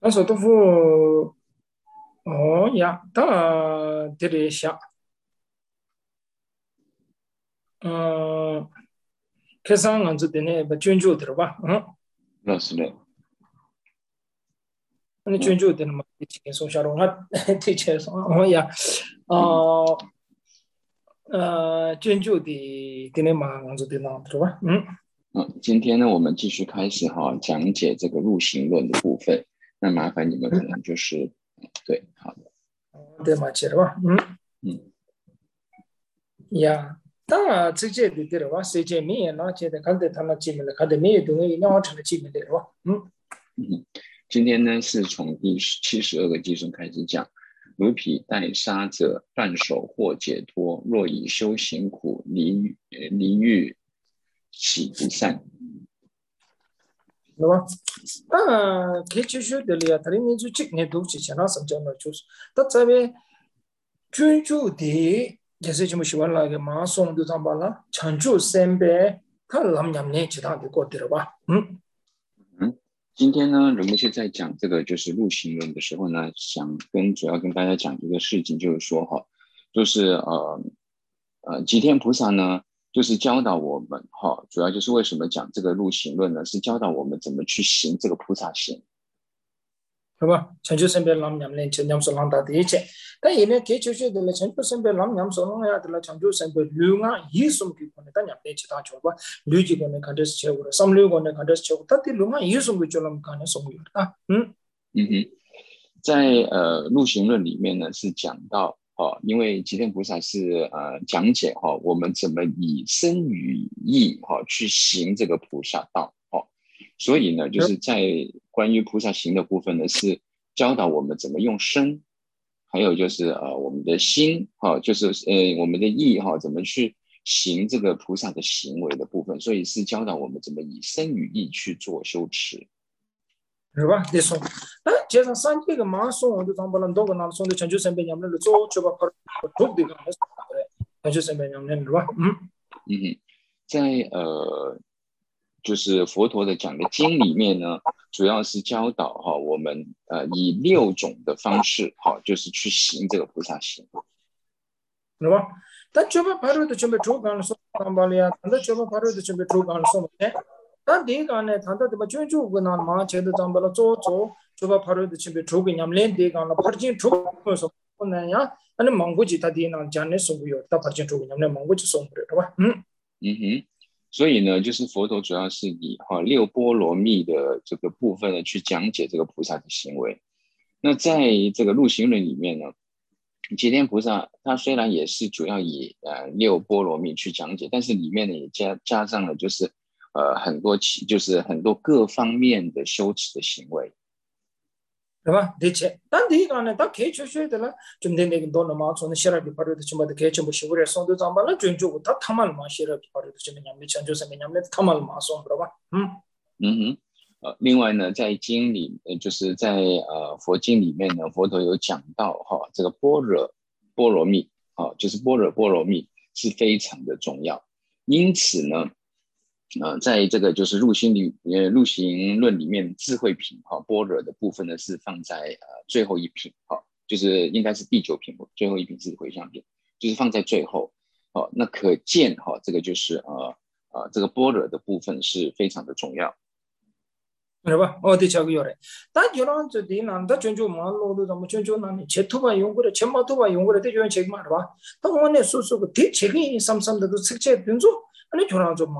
那首都府呀，这里想，嗯，开上俺这的呢，把卷酒的吧， 那是的， 那嗯卷酒的嘛，轻松下楼啊，提前说，呀， 嗯哦，卷酒的呢嘛，俺这的那对吧， 今天呢，我们继续开始讲解这个路行论的部分。那麻烦你们可能就是对，好的， 对嘛，接着吧， 嗯呀，这些的吧，世界没有那些的，看得他那见面了，看得没有东西，那成了见面的吧， 嗯，今天呢是从第72个偈颂开始讲，如彼待杀者，半手或解脱，若以修行苦，离欲喜不善。 对吧？可以继续的了，他的民族今年都是相当生长的，就是他这边居住的也是这么喜欢那个马松的上班了，常住身边，他老两年其他的过得了吧？ 嗯，今天呢，人们就在讲这个就是路行论的时候呢，主要跟大家讲一个事情，就是说就是吉天菩萨呢，就是教导我们主要就是为什么讲这个路行论呢，是教导我们怎么去行这个菩萨行。 是吧？常住身边老两年前，两手浪大的一切，但现在可以继续的了，常住身边老两手浪呀的了，常住身边六啊，一送给过来，但两年其他做吧，六几个人看这是结果了，三六个人看这是结果，他的六啊一送给做了，看那送给了啊， 嗯哼，在路行论里面呢是讲到因为吉天菩萨是讲解我们怎么以身语意去行这个菩萨道所以呢就是在关于菩萨行的部分呢是教导我们怎么用身，还有就是我们的心就是我们的意怎么去行这个菩萨的行为的部分，所以是教导我们怎么以身语意去做修持。 是吧？得送，加上三这个马送，我就当不了多个拿送的全球身边养的做，就把他做的个还是全球身边养的是吧？ 嗯哼，在就是佛陀的讲的经里面呢，主要是教导我们以6种的方式就是去行这个菩萨行。 是吧？但就把바로的准备做干了送当巴里啊，但就把바로的准备做干了送的，但第一个呢，他的什么专注个那嘛，觉得当巴了做，就把바로的准备做个냠连第一个了，파진做个什么呢呀？那蒙古籍他第一呢，讲的送不有，他파진做个냠连蒙古籍送不了，是吧？ 嗯哼，所以呢，就是佛陀主要是以六波罗蜜的这个部分呢去讲解这个菩萨的行为。那在这个入行论里面呢，吉天菩萨他虽然也是主要以六波罗蜜去讲解，但是里面呢也加上了就是就是很多各方面的修持的行为。 是吧？的确，但第一个呢，他可以确的了，좀 더 내가 돈嘛，从写了比바로的什么的，可以全部写过来，送到咱们了，专注他他妈嘛写了比바로的什么样的，像就是什么样的，他妈嘛送，知道吧？ 嗯哼，另外呢，在经里，就是在佛经里面呢，佛陀有讲到这个般若波罗蜜就是般若波罗蜜是非常的重要。因此呢，在这个就是入行论里面，智慧品般若的部分呢是放在最后一品就是应该是第9品，最后一品是回向品，就是放在最后那可见这个就是这个般若的部分是非常的重要。 是吧？어디 저기 요래. 다 저런 저디 난다 전주 말로도 좀 전주 나니 제토바 용거래 쳔마토바 용거래 대ጆ 책 말아 봐. 또 원에 소소고 대 책이 삼삼도 책체 된조 아니 저런 좀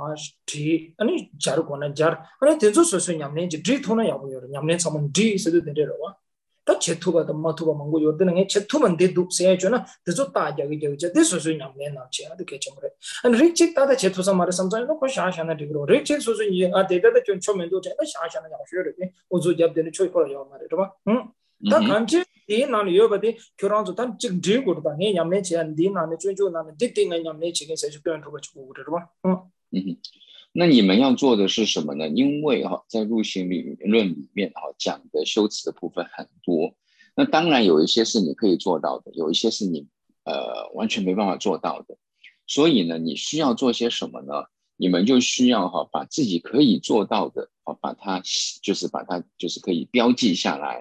마티 아니 자르고나 자 아니 된조 소소 냠네 지 드토나 야고 요래 냠네 삼은 디 세도 되더라 와. 또 제토가 또 마토바 망고 요드는 게 제토만 대도 세야죠나 대조 따자기 저기 대 소소 냠네 나치 아도 개점을 한 리치 따다 제토사 말을 삼자는 거 샤샤나 디그로 리치 소소 이아 대다다 좀 처음에도 제가 샤샤나 야셔르게 오조 잡되는 초이퍼요 말이죠 봐. 다 嗯哼。 간지 디 나는 여바디 교란도 단 찍 뒤고도 당에 냠네 제한 디 나는追究 나는 디딩의 냠네 지금 세주 표현 더 가지고 그러죠 봐. 嗯哼，那你们要做的是什么呢？因为在入行论里面讲的修辞的部分很多，那当然有一些是你可以做到的，有一些是你完全没办法做到的。所以呢，你需要做些什么呢？你们就需要把自己可以做到的把它就是可以标记下来，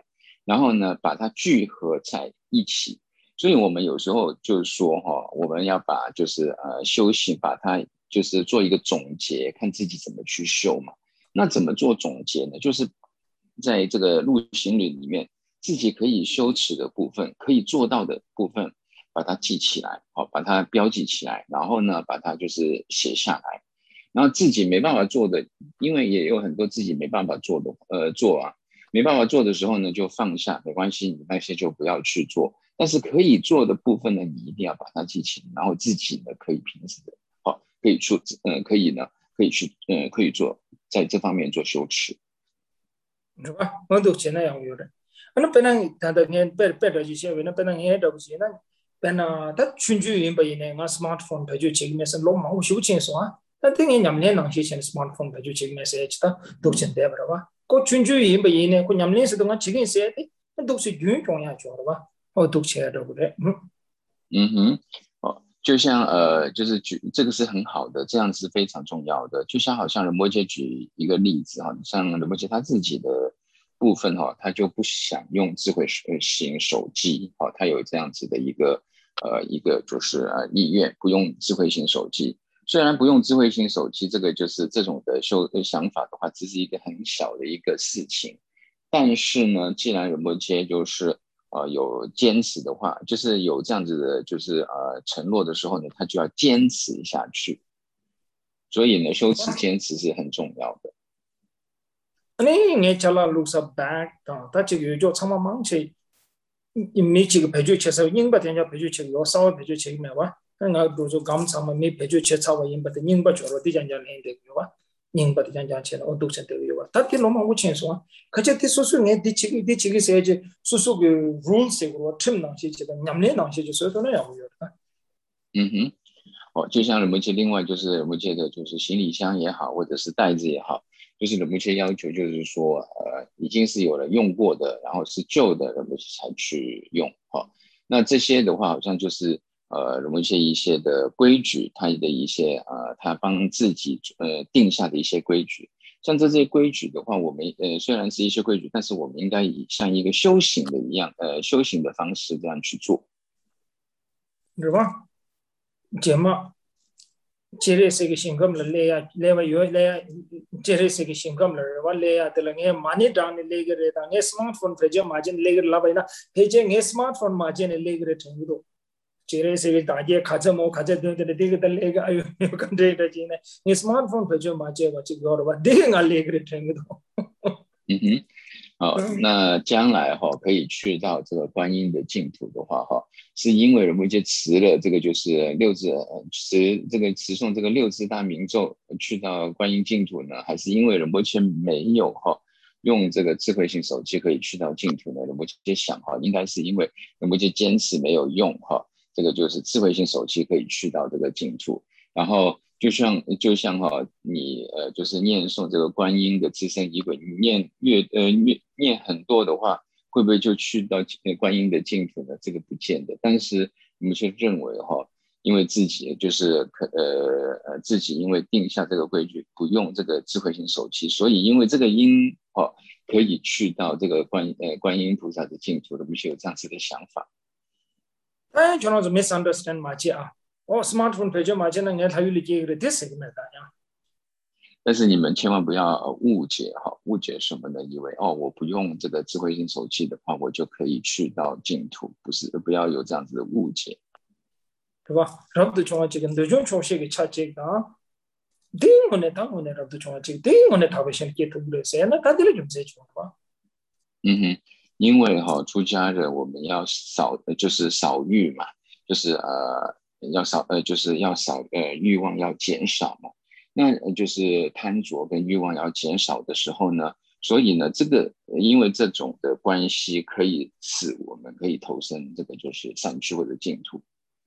然后呢把它聚合在一起。所以我们有时候就是说我们要把就是修行把它就是做一个总结，看自己怎么去修嘛。那怎么做总结呢？就是在这个入行里面，自己可以修持的部分，可以做到的部分，把它记起来，把它标记起来，然后呢，把它就是写下来。然后自己没办法做的，因为也有很多自己没办法做的，没办法做的时候呢，就放下，没关系，你那些就不要去做。但是可以做的部分呢，你一定要把它记起来，然后自己呢可以平时的，可以做，可以呢，可以去，可以做在这方面做修持。 是吧？我都现在要有的。那本来他的年别的这些为那本来也都不是那本来他群居因为呢，我 smartphone 他就这个面是老忙，我修清楚啊。但等于伢们那些现在 smartphone 他就这个面是其他都现在不了吧？个群居因为呢，个伢们是东啊这个是的，那都是运重要做的吧？哦，都起来的不对， 嗯哼，就像就是这个是很好的，这样是非常重要的。就像好像仁波切举一个例子像仁波切他自己的部分他就不想用智慧型手机他有这样子的一个就是意愿，不用智慧型手机。虽然不用智慧型手机，这个就是这种的想法的话，只是一个很小的一个事情。但是呢，既然仁波切就是有坚持的话，就是有这样子的，就是承诺的时候呢，他就要坚持下去。所以呢，修持坚持是很重要的。 你也叫了六十八啊，他这个叫什么忙去？你几个陪就接受，英不天叫陪就接受，稍微陪就接受没哇？那比如说刚才嘛，没陪就接受，英不的英不觉了，地讲讲连的有哇？英不的讲讲起来，我都是都有哇。他听老嘛我清楚啊，可是他说说你第几个设计，说说个 rules 我听那些这个，伢们那些就说说那样有的。 嗯哼，就像仁波切，另外就是仁波切的，就是行李箱也好，或者是袋子也好，就是仁波切要求，就是说，已经是有人用过的，然后是旧的仁波切才去用，那这些的话，好像就是仁波切一些的规矩，他的一些他帮自己定下的一些规矩。像这些规矩的话，我们虽然是一些规矩，但是我们应该以像一个修行的一样，修行的方式这样去做， 是吧？节目。这类是个性格了，来吧有来，这类是个性格了，我来呀，得了，我money down的那个人，我 smartphone 陪着马进那个老板呢，陪着我 smartphone 马进的那个人程度，这类是个大姐看着我看着对的，这个的那个哎呦，有看这个进来，我 smartphone 陪着马进我这个了吧，这个俺那个人程度。 嗯哼。那将来可以去到这个观音的净土的话是因为仁波切持了这个就是持诵这个六字大明咒去到观音净土呢，还是因为仁波切没有用这个智慧型手机可以去到净土呢？仁波切想应该是因为仁波切坚持没有用这个就是智慧型手机可以去到这个净土，然后就像你就是念诵这个观音的自身仪轨，你念很多的话，会不会就去到观音的净土呢？这个不见得。但是我们却认为因为自己就是自己因为定下这个规矩，不用这个智慧型手机，所以因为这个因可以去到这个观音菩萨的净土的，不是有这样子的想法？ 哎，就那是 misunderstand 马姐啊，smartphone 陪着马进呢，俺他有理解的，这是个没大呀。 但是你们千万不要误解误解什么呢？以为我不用这个智慧型手机的话，我就可以去到净土，不要有这样子的误解， 是吧？然后就这个那种东西给插这个啊，我呢，然后就这个，我呢，他不想给图的，谁那他这里就这种吧？ 嗯哼，因为出家人我们要就是少欲嘛，就是要就是要欲望要减少嘛。那就是贪着跟欲望要减少的时候呢，所以呢，这个因为这种的关系，可以使我们可以投身这个就是善趣或者净土。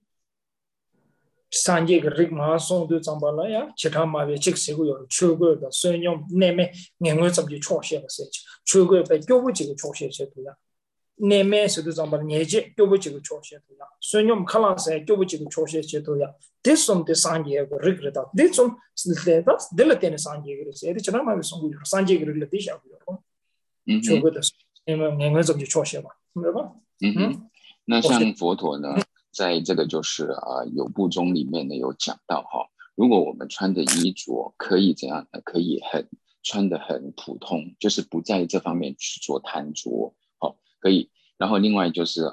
三节个日马送都长巴了呀，其他马为这个时候有出国的，所以用那边另外怎么就创新的事情，出国被教不这个创新些多呀，那边是都长巴年纪教不这个创新多呀，所以用看了噻教不这个创新些多呀，这种的三节个日个的，这种是的，这了点三节个的，这其他马为送过三节个日了底下不了，出国的。 因为两个这个确实吧，对吧？ 嗯哼，那我是像佛陀呢，在这个就是有部中里面呢有讲到哈，如果我们穿的衣着可以怎样呢？可以穿的很普通，就是不在这方面去做贪着，好，可以。然后另外就是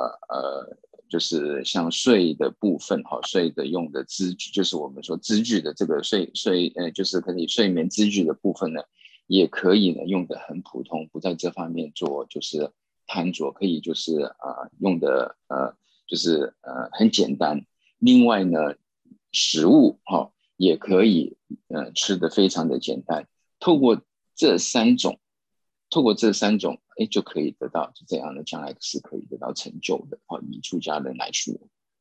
就是像睡的部分哈，睡的用的资具，就是我们说资具的这个就是可以睡眠资具的部分呢，也可以呢用的很普通，不在这方面做就是贪着，可以就是用的就是很简单。另外呢，食物也可以吃的非常的简单。透过这三种，透过这三种，哎，就可以得到就这样的，将来是可以得到成就的。以出家人来说，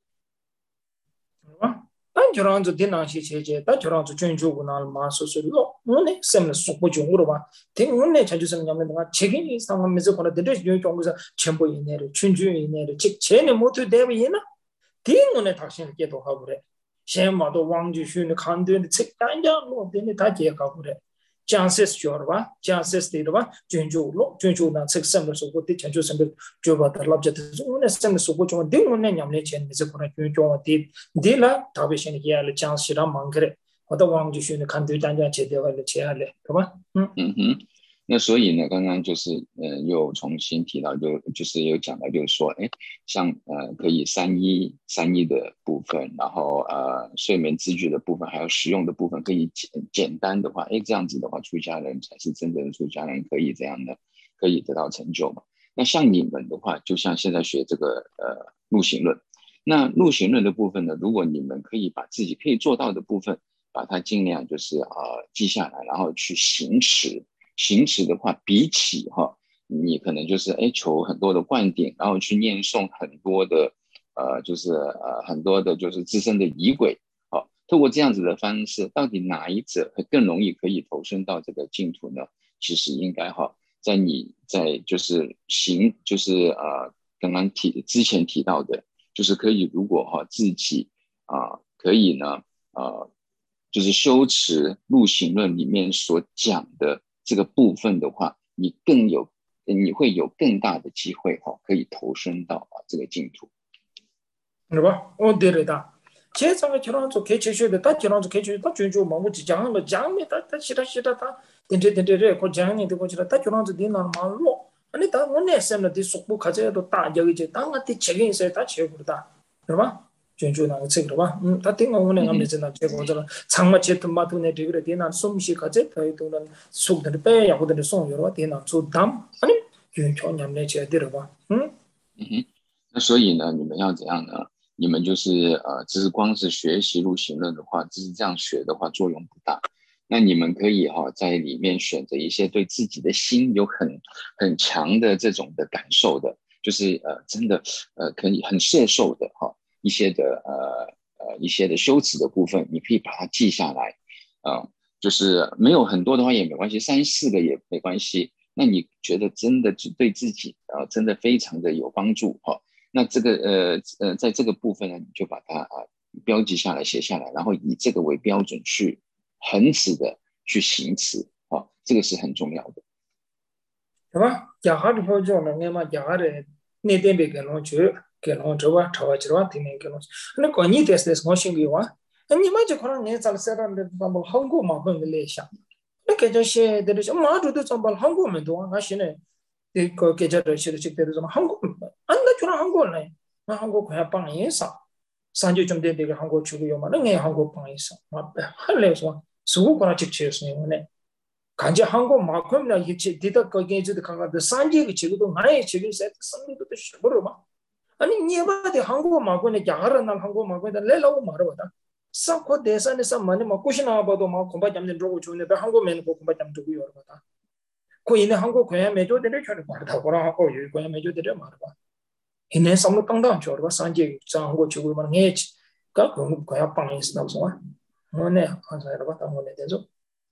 단 저런저 대난시 제제 다 저런저 전주고 날 마소소로 오네 셈을 속고 중으로 봐 대운네 자주선 냐면가 책임이 상황에서 보다 대대 종고서 전부 이내를 춘주 이내를 즉 쟤네 모두 대비이나 대운네 당신을 깨도 하고 그래 셴마도 왕주슈는 간도의 책 단장로 되네 다 제가 그래 chances jorwa chances dewa junju lo junju na sek sem so ko ti chanju sem jo ba ta lab jat one sem so ko jo de one nyam le chen se ko na junju ti de la ta be shin ya le chance shira mangre oda wang ju shin kan de dan ja che de wa le che ha le对吧嗯哼。那所以呢，刚刚就是又重新提到，就是有讲到，就是说，哎，像可以三一的部分，然后睡眠资具的部分，还有实用的部分，可以简单的话，哎，这样子的话，出家人才是真正的出家人，可以这样的，可以得到成就嘛。那像你们的话，就像现在学这个入行论，那入行论的部分呢，如果你们可以把自己可以做到的部分，把它尽量就是记下来，然后去行持。行持的话，比起你可能就是求很多的灌顶，然后去念诵很多的就是很多的就是自身的仪轨，透过这样子的方式，到底哪一者更容易可以投身到这个净土呢？其实应该在你在就是就是刚刚之前提到的，就是可以如果自己可以呢就是修持入行论里面所讲的这个部分的话，你会有更大的机会可以投身到这个净土。 对吧哦对了的제 상에 저런 저 개체쇼에 다 저런 저 개체 다 준주 뭐지 장을 장에 다 시다 다 된데 그 장이 되고 저다 저런 저 디나 말로 아니 다 원래 셈나 디 속부 가져도 다 여기 이제 땅한테 책임 있어야 다 제거다 그러봐 준주 나가 책으로봐 다 띵가 오늘 가면 이제 나 제거 저 장마 제트 마트네 되그래 디나 숨시 가져 더이도는 속들 빼 야고들 송 여러 디나 조담 아니 준주 냠내 제 들어봐 嗯哼，那所以呢，你们要怎样呢？你们就是只是光是学习入行论的话，只是这样学的话作用不大。那你们可以在里面选择一些对自己的心有很强的这种的感受的，就是真的可以很摄受的一些的一些的修辞的部分，你可以把它记下来，就是没有很多的话也没关系，3、4个也没关系。那你觉得真的对自己真的非常的有帮助那这个在这个部分呢，你就把它标记下来、写下来，然后以这个为标准去恒持的去行持这个是很重要的。 对吧？家哈里头就那个嘛，家哈的那点别个弄去，给弄这吧，炒起来听那个弄。那关你的是我心里话，那你们就可能你在社上的咱们韩国嘛，本个来想，那个就是的是马主的咱们韩国们多，那现在这个给这的是的这个咱们韩国，俺那就让韩国人，那韩国快要帮一上，3주 좀 된 데가 한국 주고요, 만 응, 한국 방에 있어. 막 할래서 수고거나 직치였어요, 네. 간지 한국 마음이나 이게 디다 거기에 이제 강가도 산지가 지금도 나의 지금 세트 상대도 싫어 봐. 아니 니바데 한국 마음에 야가라 난 한국 마음에 내라고 말어봐. 사코 대산에서 많이 먹고 싶나 봐도 막 공부 잠든 들고 주는데 한국에는 공부 잠 두고 여러 봐. 그 이내 한국 고향 매조들을 쳐는 말다 보라 하고 여기 고향 매조들을 말봐. 이내 삼로 땅다 줘봐 산지 장고 주고 막 해지. 그 고향 빵이 있어 나서. 뭐네 가서 여러 봐 당원에 대해서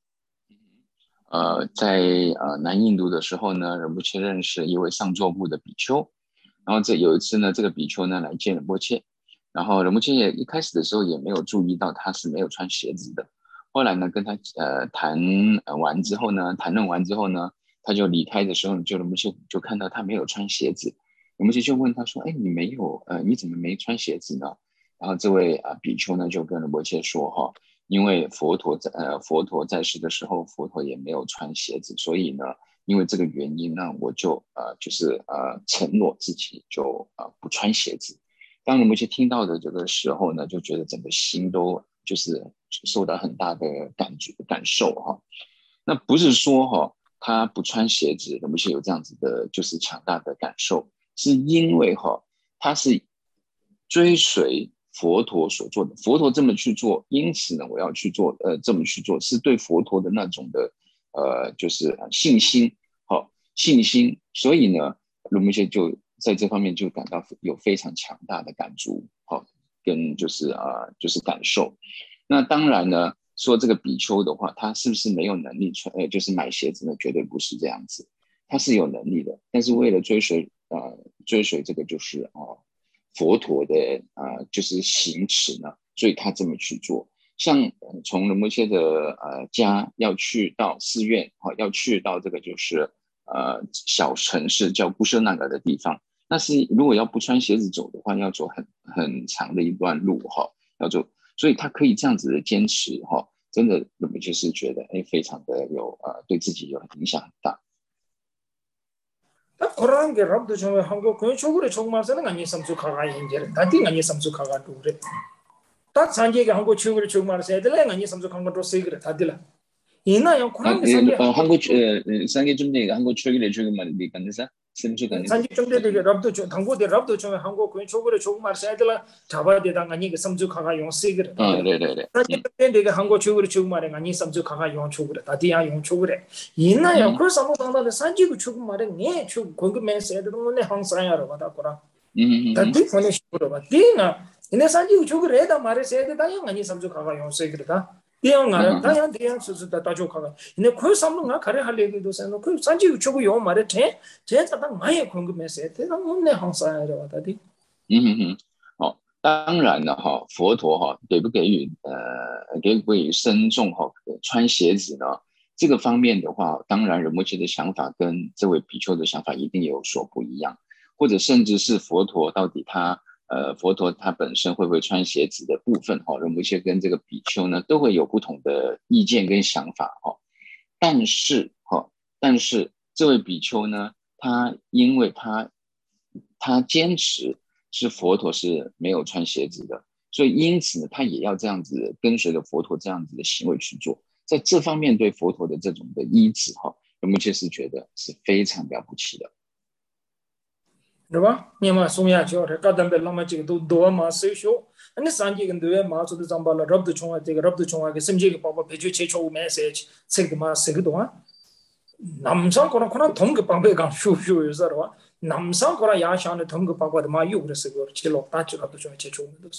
在南印度的时候呢，仁波切认识一位上座部的比丘，然后有一次呢，这个比丘呢来见仁波切，然后仁波切也一开始的时候也没有注意到他是没有穿鞋子的，后来呢跟他谈论完之后呢， 他就离开的时候，就看到他没有穿鞋子，我们就问他说：“哎，你怎么没穿鞋子呢？”然后这位比丘呢就跟摩切说哈，因为佛陀在世的时候，佛陀也没有穿鞋子，所以呢，因为这个原因呢，我就承诺自己就不穿鞋子。当摩切听到的这个时候呢，就觉得整个心都就是受到很大的感受哈。那不是说他不穿鞋子，摩切有这样子的就是强大的感受，是因为他是追随佛陀所做的，佛陀这么去做，因此呢，我要去做，这么去做，是对佛陀的那种的，就是信心，信心，所以呢，卢木切就在这方面就感到有非常强大的感触，跟就是感受。那当然呢，说这个比丘的话，他是不是没有能力就是买鞋子呢？绝对不是这样子，他是有能力的，但是为了追随这个就是佛陀的就是行持呢，所以他这么去做。像从摩切的家要去到寺院，要去到这个就是小城市叫古舍那个的地方，那是如果要不穿鞋子走的话，要走很长的一段路要走，所以他可以这样子的坚持真的摩切是觉得非常的有对自己有影响很大。 Quran के रब जो है हमको कोई छोकरे छोक मार से ना गनी समझो खागा इंजर ताती गनी समझो खागा टूरे ता सांजे के हमको छोकरे छोक मार से इतले गनी समझो खागा तो सही करे तातीला इना यो कुरान के सांगे 한국 상계 좀 내가 한국 최근에 최근 말이 간데서 semcho 간데서 सांजे 좀 되게 रब जो 당고 दे रब जो है हमको कोई छोकरे छोक मार से इतला 잡아 देता गनी के समझो खागा यो सही करे 네네네 सांजे 좀 되게 हमको छोकरे छोक मारे गनी समझो खागा यो छोकरे ताती या यो छोकरे इना यो कुरान समझो 당다 सांजे को छोक मारे ने छोक कोई में से तो ने 항상야로 받아 कुरान ताती कोने छोकरे बातीना इने सांजे को छोकरे दा मारे से दा या गनी समझो खागा यो सही करे ता 대형아라 다양 대형 수수다 다조카가 근데 그 삼는가 가래 할 얘기도 세는 그 산지 우초고 요 말에 제자다 많이 궁금해서 대단 못내 항상 이래 왔다디 好，当然了佛陀给不给予僧众穿鞋子呢？这个方面的话，当然仁波切的想法跟这位比丘的想法一定有所不一样，或者甚至是佛陀到底佛陀他本身会不会穿鞋子的部分仁波切跟这个比丘呢都会有不同的意见跟想法但是这位比丘呢，因为他坚持是佛陀是没有穿鞋子的，所以因此呢，他也要这样子跟随着佛陀这样子的行为去做，在这方面对佛陀的这种的依止仁波切是觉得是非常了不起的。 对吧？你嘛送下去了，刚才被老妈这个都多嘛收修，那三几个多嘛做的长巴了，rab都冲啊，这个 rab都冲啊，个甚至个爸爸陪就切出没事，这个嘛这个多啊。남성 거랑 그런 동급 방배가 쇼쇼 요사로 남성 거랑 야샤는 동급 방배도 마 요그래서 그 칠로 따지라도 좀 제초도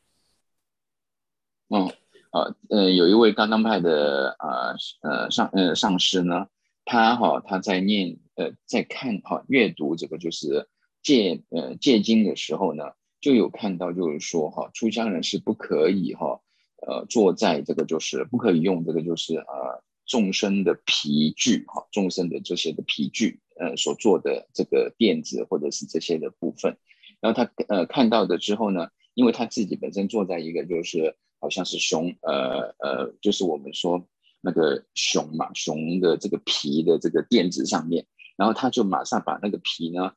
有一位刚刚派的上师呢，他在在看阅读这个就是戒经的时候呢，就有看到就是说出家人是不可以坐在这个就是不可以用这个就是众生的皮具众生的这些的皮具所做的这个垫子或者是这些的部分，然后他看到的之后呢，因为他自己本身坐在一个就是好像是就是我们说那个熊的这个皮的这个垫子上面，然后他就马上把那个皮呢，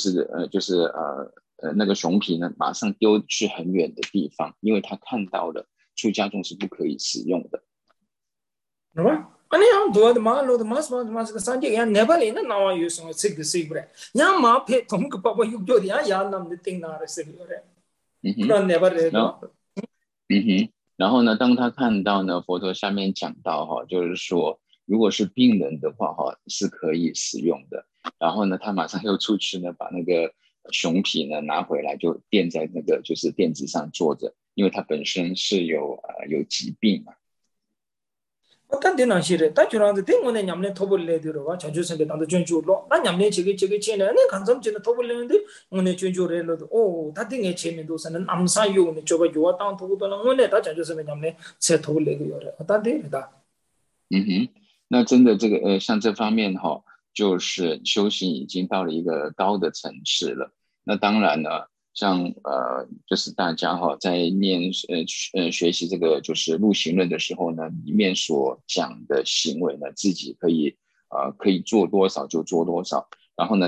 那个熊皮呢，马上丢去很远的地方，因为他看到了出家众是不可以使用的。 是吧？아니 한 도와도 말로도 마스 산지 야 네발이나 나와 유성 쓰기 그래. 야 마페 동급 바보 육조디야 야 남데 띵나를 쓰기 그래. 그런 네발에도 然后呢，当他看到呢，佛陀下面讲到就是说，如果是病人的话是可以使用的。然后呢，他马上又出去呢，把那个熊皮呢拿回来，就垫在那个就是垫子上坐着，因为他本身是有疾病嘛。 어떤 데는 시래 다 주라는데 대문에 냠내 토벌래 들어와 자주 생겨 나도 전주로 나 냠내 저게 체네 간섬지는 토벌래는데 오늘 전주래로도 오 다딩에 체면도서는 암사요는 저거 요와 땅 토고도는 오늘 다 자주 생겨 냠내 새 토벌래 요래 어떤 데다 那真的这个像这方面就是修行已经到了一个高的层次了。那当然呢，像就是大家在念学习这个就是入行论的时候呢，里面所讲的行为呢，自己可以做多少就做多少。然后呢，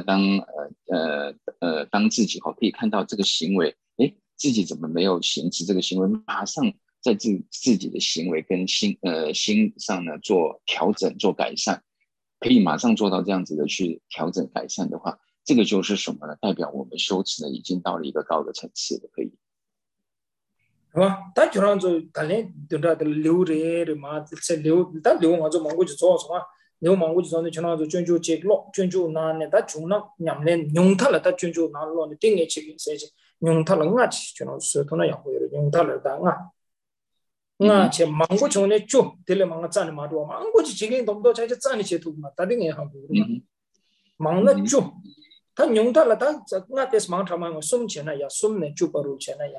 当自己可以看到这个行为，自己怎么没有行持这个行为，马上在自己的行为跟心上呢做调整、做改善，可以马上做到这样子的去调整改善的话，这个就是什么呢？代表我们修持呢已经到了一个高的层次了，可以。 是吧？但就让做当然对吧？留着的嘛，是留，但留我做忙过去做什么？留忙过去做呢，就让做专注接落，专注那呢，但就那伢们用它了，但专注那落呢，定义去谁去用它了，我去就让舌头那样会了，用它了，但我去忙过去呢，就对了，忙个站的嘛多，忙过去几个人都不到，才去站的去图嘛，但定义很多嘛，忙了就。他用它了，他我这是忙他忙我送钱了呀，送呢就不如钱了呀，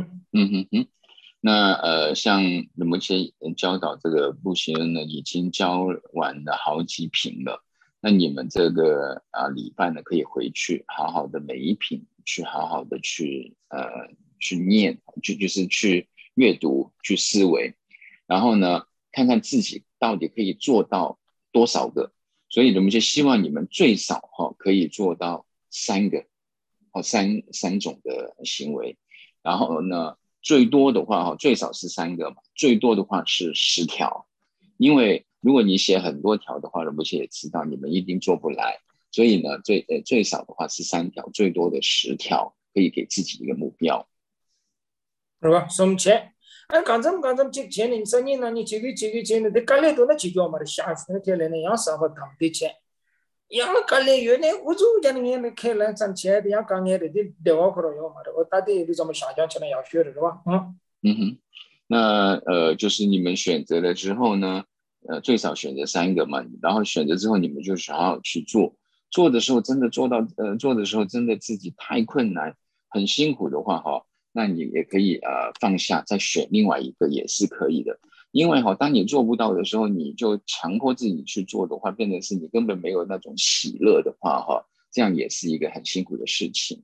那像我们一些教导这个部行人呢，已经教完了好几品了。那你们这个礼拜呢，可以回去好好的每一品去好好的去念，就是去阅读、去思维，然后呢，看看自己到底可以做到多少个。所以我们就希望你们最少可以做到3个，三种的行为，然后呢，最多的话最少是3个嘛，最多的话是10条，因为如果你写很多条的话，人不也知道你们一定做不来，所以呢，最少的话是3条，最多的10条，可以给自己一个目标， 是吧？送钱，刚才这钱呢，生意呢，你这个钱呢，得干来多那几条嘛，下次天来呢，要啥不当的钱。yang kali yo ne uzu jan nge ne khela chan che de yang kang ne de dewa khoro yo ma de ta de de怎么想象起来要学的是吧？ 那就是你们选择了之后呢，最少选择3个嘛，然后选择之后你们就想要去做，做的时候真的做的时候真的自己太困难，很辛苦的话那你也可以放下，再选另外一个也是可以的。因为当你做不到的时候，你就强迫自己去做的话，变成是你根本没有那种喜乐的话这样也是一个很辛苦的事情。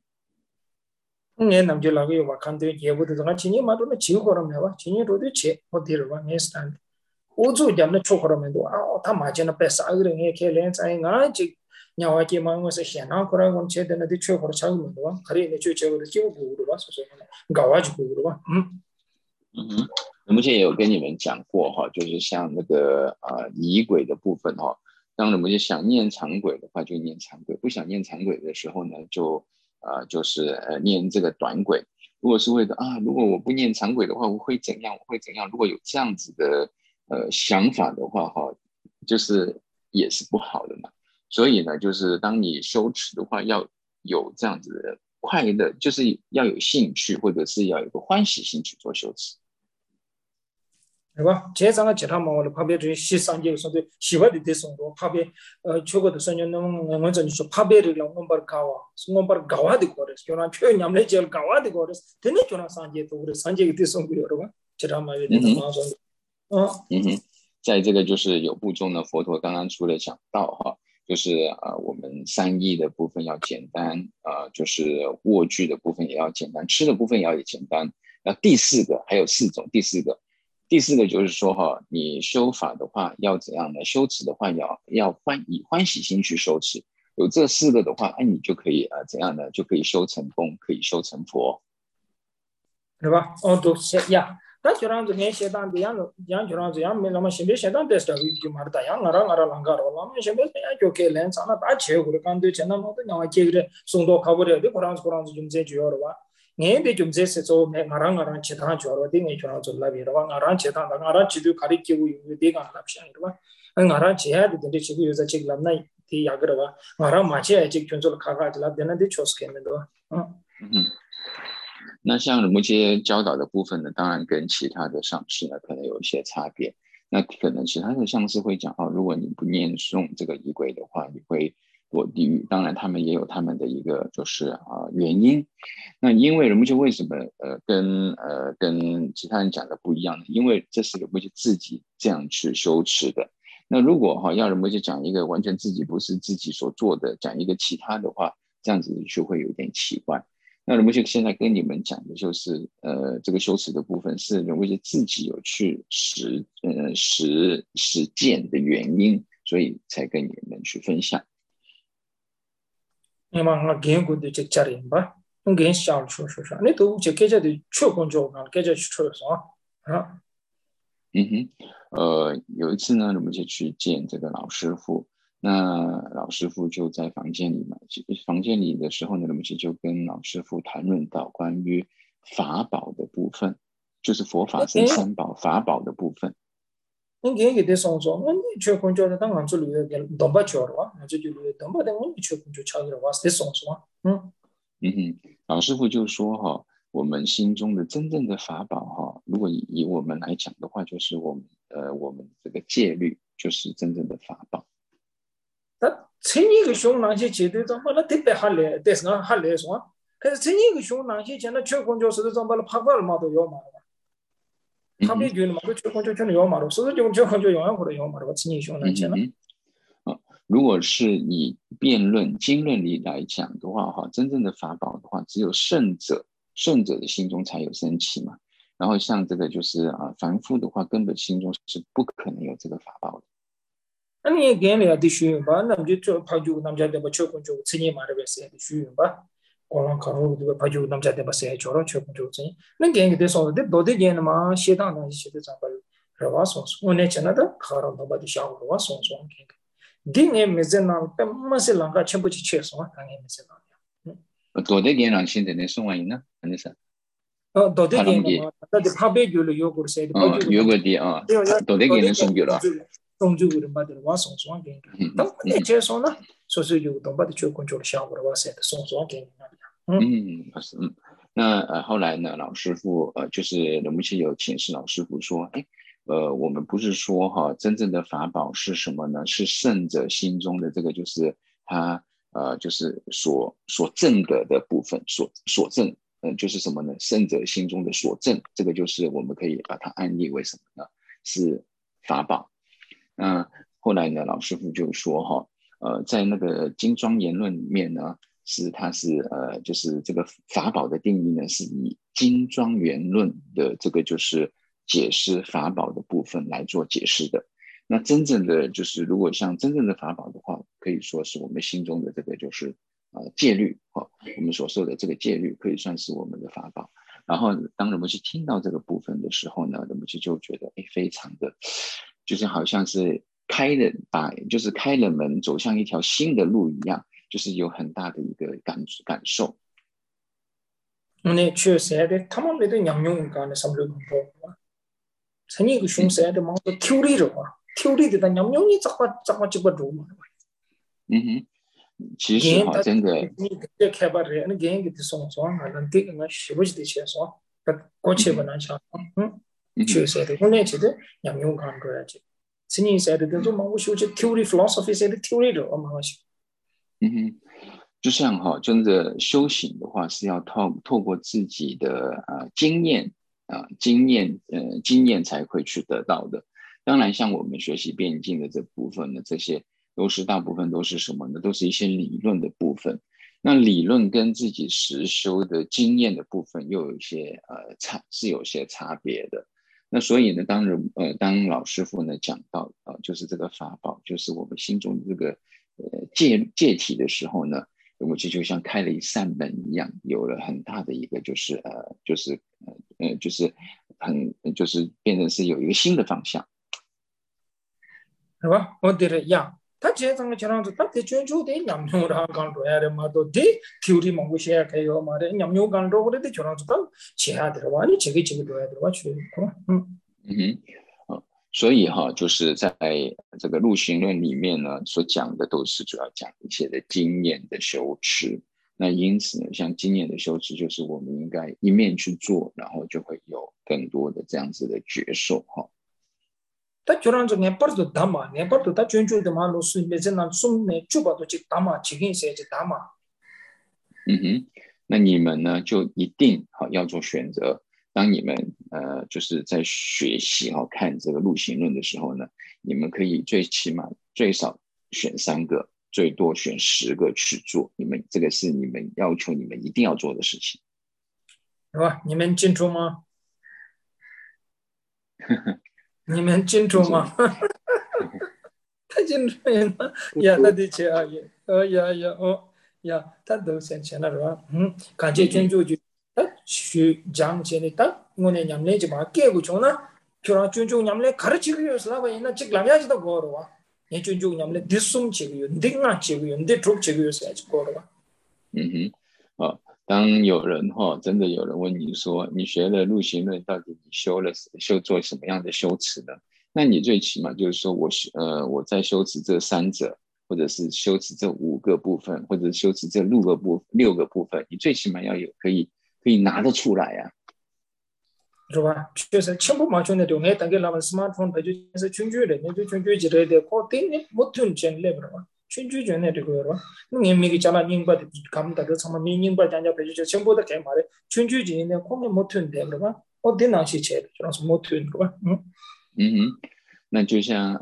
ne nam je la yo wa kan de ye bu de na chini ma do na chi khoro me wa chini do de che o de ro wa ne stand uzu jam na cho khoro me do ta ma je na pe sa gre nge ke len sa nga chi nya wa ke ma ngo se shen na khoro gon che de na de cho khoro cha me do wa khari ne cho che wo de ji bu do wa so so ga wa ji bu do wa 我们前也有跟你们讲过就是像那个仪轨的部分当然我们就想念常轨的话就念常轨，不想念常轨的时候呢就是念这个短轨。如果是为了如果我不念常轨的话我会怎样，我会怎样，如果有这样子的想法的话就是也是不好的嘛。所以呢就是当你修持的话要有这样子的快乐，就是要有兴趣，或者是要有个欢喜心去做修持， 对吧？这上个其他嘛，我的旁边这些商业说的喜欢的送多，旁边去过的生意，我这里说旁边的了，我把搞啊，我把搞啊的过的，就让去年来接搞啊的过的，真的就让商业多的，商业的送不了的吧？其他嘛有点麻烦在这个就是有步骤呢，佛陀刚刚除了讲到就是我们3义的部分要简单就是卧具的部分也要简单，吃的部分也要简单。那第4个还有4种，第四个就是说你修法的话要怎样呢？修持的话要以欢喜心去修持，有这4个的话，你就可以怎样呢？就可以修成功，可以修成佛， 对吧？都是呀。但就让这些现当的样就让这样没那么新的现当的时候就嘛的样我啷个了，我们现在就给人长了大切或者刚对前那么多让我接个送到考不了的，不然就这就要的吧。nge de jumse se so me ngarang chita choro de nge choro zo la bi ro ngarang chita da ngarang chidu khari ki u de ga la pshan ro ngarang che ha de chi gu za chi lam nai ti ya ga ro ngarang ma che chi kyun zo kha kha la de na de chos ke me do 那像目前教导的部分呢，当然跟其他的上师呢可能有一些差别。那可能其他的上师会讲如果你不念诵这个仪轨的话，你会堕地狱。当然他们也有他们的一个就是原因。那因为目前为什么跟其他人讲的不一样呢？因为这是目前自己这样去修持的。 那如果要人们去讲一个完全自己不是自己所做的，讲一个其他的话，这样子就会有点奇怪。那人们就现在跟你们讲的就是这个修持的部分是人们就自己有去实践的原因，所以才跟你们去分享。 那么我给过的这家人吧，我给想说，你都这给这的缺工作嘛，给这去说啊。 有一次呢，我们就去见这个老师傅。那老师傅就在房间里嘛，房间里的时候呢，我们就跟老师傅谈论到关于法宝的部分，就是佛法僧三宝法宝的部分。 你给的送说，我你缺工作的，当然做旅游给东北交了哇，那就东北的我缺工作差一点哇，得送说， 老师傅就说我们心中的真正的法宝如果以我们来讲的话，就是我们这个戒律就是真正的法宝。 但曾经个熊那些阶段，怎么了特别哈来，但是哈来说，可是曾经个熊那些讲的缺工作是怎么了，怕过了嘛都要嘛了，怕别觉了嘛，都缺工作全都要嘛了，所以就缺工作永远或者要嘛了，曾经熊那些呢。 如果是以辩论经论里来讲的话真正的法宝的话，只有圣者的心中才有升起嘛。然后像这个就是凡夫的话，根本心中是不可能有这个法宝的。 那你也给了的学员吧，那么就怕就咱们家的把缺工作曾经嘛的被谁的学员吧，光让看我这个怕就咱们家的把谁叫了缺工作曾经，那给的说的多的人嘛，写当那些的咱们是吧？说我那讲的，他让他把的小伙吧说给。第二没在那，但没是啷个全部去切送啊？当然没在那。多的人让现在能送完呢？肯定是。 多的人嘛，那就怕别就了，有个谁的， 有个的多的人能送就了。 送就的嘛，的话送给你。当你接送呢，所以就东北的就工作的小伙的话，谁的送给你那后来呢，老师傅就是我们是有请示老师傅说，我们不是说真正的法宝是什么呢？是圣者心中的这个，就是他就是所证的部分，所证，就是什么呢？圣者心中的所证，这个就是我们可以把它安立为什么呢？是法宝。那后来呢，老师傅就说在那个金庄言论里面呢，它是就是这个法宝的定义呢，是以金庄言论的这个就是解释法宝的部分来做解释的。那真正的就是如果像真正的法宝的话，可以说是我们心中的这个就是戒律我们所受的这个戒律可以算是我们的法宝。然后当人们去听到这个部分的时候呢，人们就觉得非常的就是好像是开了门走向一条新的路一样，就是有很大的一个感受。 那确实的，他们那个杨勇干的什么都不多，曾经个凶杀的忙着挑理着挑理的他杨勇你咋么就不住嘛？ 其实真的， 你这开把人，你给的送那这个是不是得钱送？过去不能想，确实的，我那觉得杨勇干出来的。曾经说的那种嘛，我学去挑理 philosophy 说的挑理着嘛，我想。 就像真的修行的话，是要透过自己的经验才会去得到的。当然，像我们学习辩经的这部分呢，这些大部分都是什么呢？都是一些理论的部分。那理论跟自己实修的经验的部分又有一些有些差别的。那所以呢，当老师傅呢讲到就是这个法宝，就是我们心中的这个戒体的时候呢，我们就像开了一扇门一样，有了很大的一个就是变成是有一个新的方向， 是吧？我觉得呀。他这样子讲，他的全球的娘牛让干出来的嘛，都的 theory 嘛，我写开有嘛的娘牛干出来的，就让他写下的话，你这个出来的话，去， 所以就是在这个入行论里面呢，所讲的都是主要讲一些的经验的修持。那因此呢，像经验的修持，就是我们应该一面去做，然后就会有更多的这样子的觉受他就让这年不都打嘛，年不都他全球的嘛，老师没在那送呢，就把都去打嘛，去跟谁去打嘛。 那你们呢就一定要做选择。 当你们就是在学习看这个路行论的时候呢，你们可以最起码最少选3个，最多选10个去做。你们这个是你们要求你们一定要做的事情， 是吧？你们清楚吗？你们清楚吗？太清楚了呀，他的确啊，也呀，他都想钱了是吧？感谢捐助就，他去讲钱的，他我呢냠내 지 마， 给不穷呢，就让捐助냠내 가르치기 위해서 나 봐이나 즉 라면이다 거로 내捐助냠내 디숨 치고요, 딩나 치고요, 내 족 치고요, 해야지 거로 와. 当有人真的有人问你说，你学了路行论，到底你修做什么样的修持呢？那你最起码就是说我在修持这3者，或者是修持这5个部分，或者修持这6个部分，你最起码要有可以拿得出来啊。 是吧？确实，全部马上那种，哎，大概那么 smartphone 它就是全球的，那就全球之类的，靠电呢，没听见嘞，不是吧？全球就那这个是吧？你每个家那宁波的，他们大概什么宁波家家陪就全部都开嘛的，全球之呢，可能没听见，是吧？我电脑是切的，就是没听，是吧？ 那就像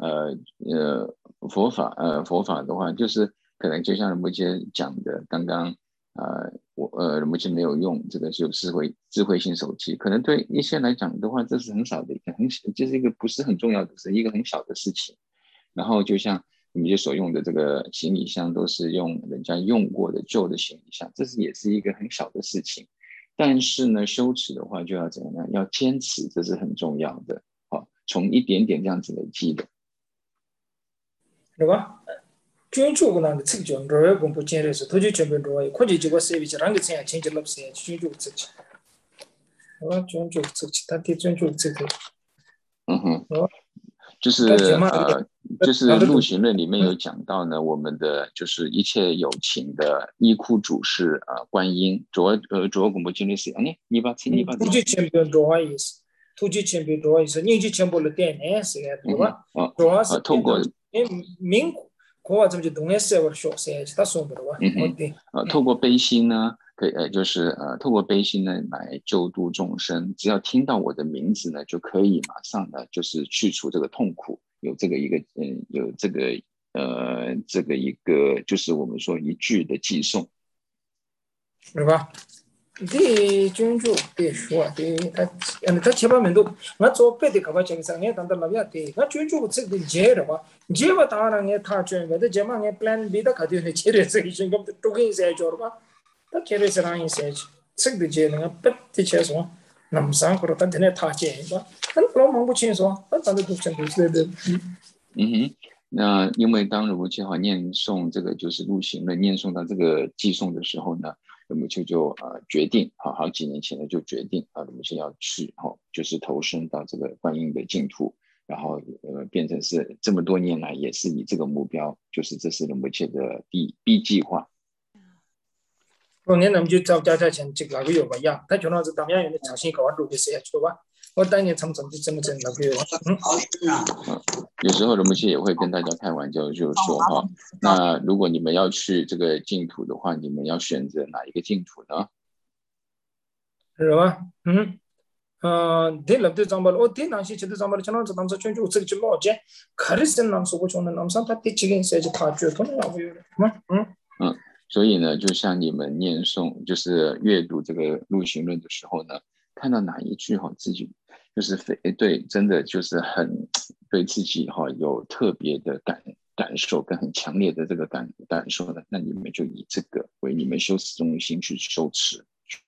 佛法的话，就是可能就像摩羯讲的，刚刚摩羯没有用这个就智慧型手机，可能对一些来讲的话，这是很少的一个就是一个不是很重要的是一个很小的事情。然后就像你们所用的这个行李箱都是用人家用过的旧的行李箱，这也是一个很小的事情。但是呢，修持的话就要怎么样？要坚持，这是很重要的。从一点点这样子累积的， 是吧？捐助个那个成就，这个不见得是，他就全部多，或者这个社会上那个钱钱就老些，捐助成就，是吧？捐助成就，他的捐助成就，是吧？ 就是他起码就是路行论里面有讲到呢，我们的就是一切有情的依库主是观音，主广播经历是，你把突击前边多少意思？突击前边多少意思？年纪前边的点呢是个对吧？主要是透过民国怎么就东南社会小些，他说不的吧？ 透过悲心呢，可以就是透过悲心呢来救度众生，只要听到我的名字呢，就可以马上的就是去除这个痛苦，有这个一个有这个这个一个就是我们说一句的寄送， 是吧？的捐助的说的，他前半面都我做别的可把经常也当到那边的，我捐助这个接的吧，接吧当然也他捐的，这嘛也 plan B 的可对的，接的这个情况都给谁做的吧？他接的是让人谁去？这个接那个不的接说，那么上可能他真的他接吧，他老忙不清楚，他当的都真的是的， 那因为当如切好念诵这个就是路行论念诵到这个寄诵的时候呢，我们就决定好几年前呢就决定我们就要去就是投身到这个观音的净土，然后变成是这么多年来也是以这个目标，就是这是我们切的B计划。 我年咱们就找家钱这个有吧呀，他就那是当面有的重新搞完路给谁去吧？我当年怎么就这么整那个有？ 有时候我们也会跟大家开玩笑，就是说那如果你们要去这个净土的话，你们要选择哪一个净土呢？ 是吧？딜 럽데 잠발 어디 나시 치도 잠발 저는 저 남자 춘주 우측 줄 어제 가르센 남서 보초는 남산 다 뒤치긴 세지 다 줘도 나고요. 所以呢，就像你们念诵，就是阅读这个路行论的时候呢，看到哪一句自己就是对，真的就是很对自己有特别的感受跟很强烈的这个感受呢，那你们就以这个为你们修持中心去修持。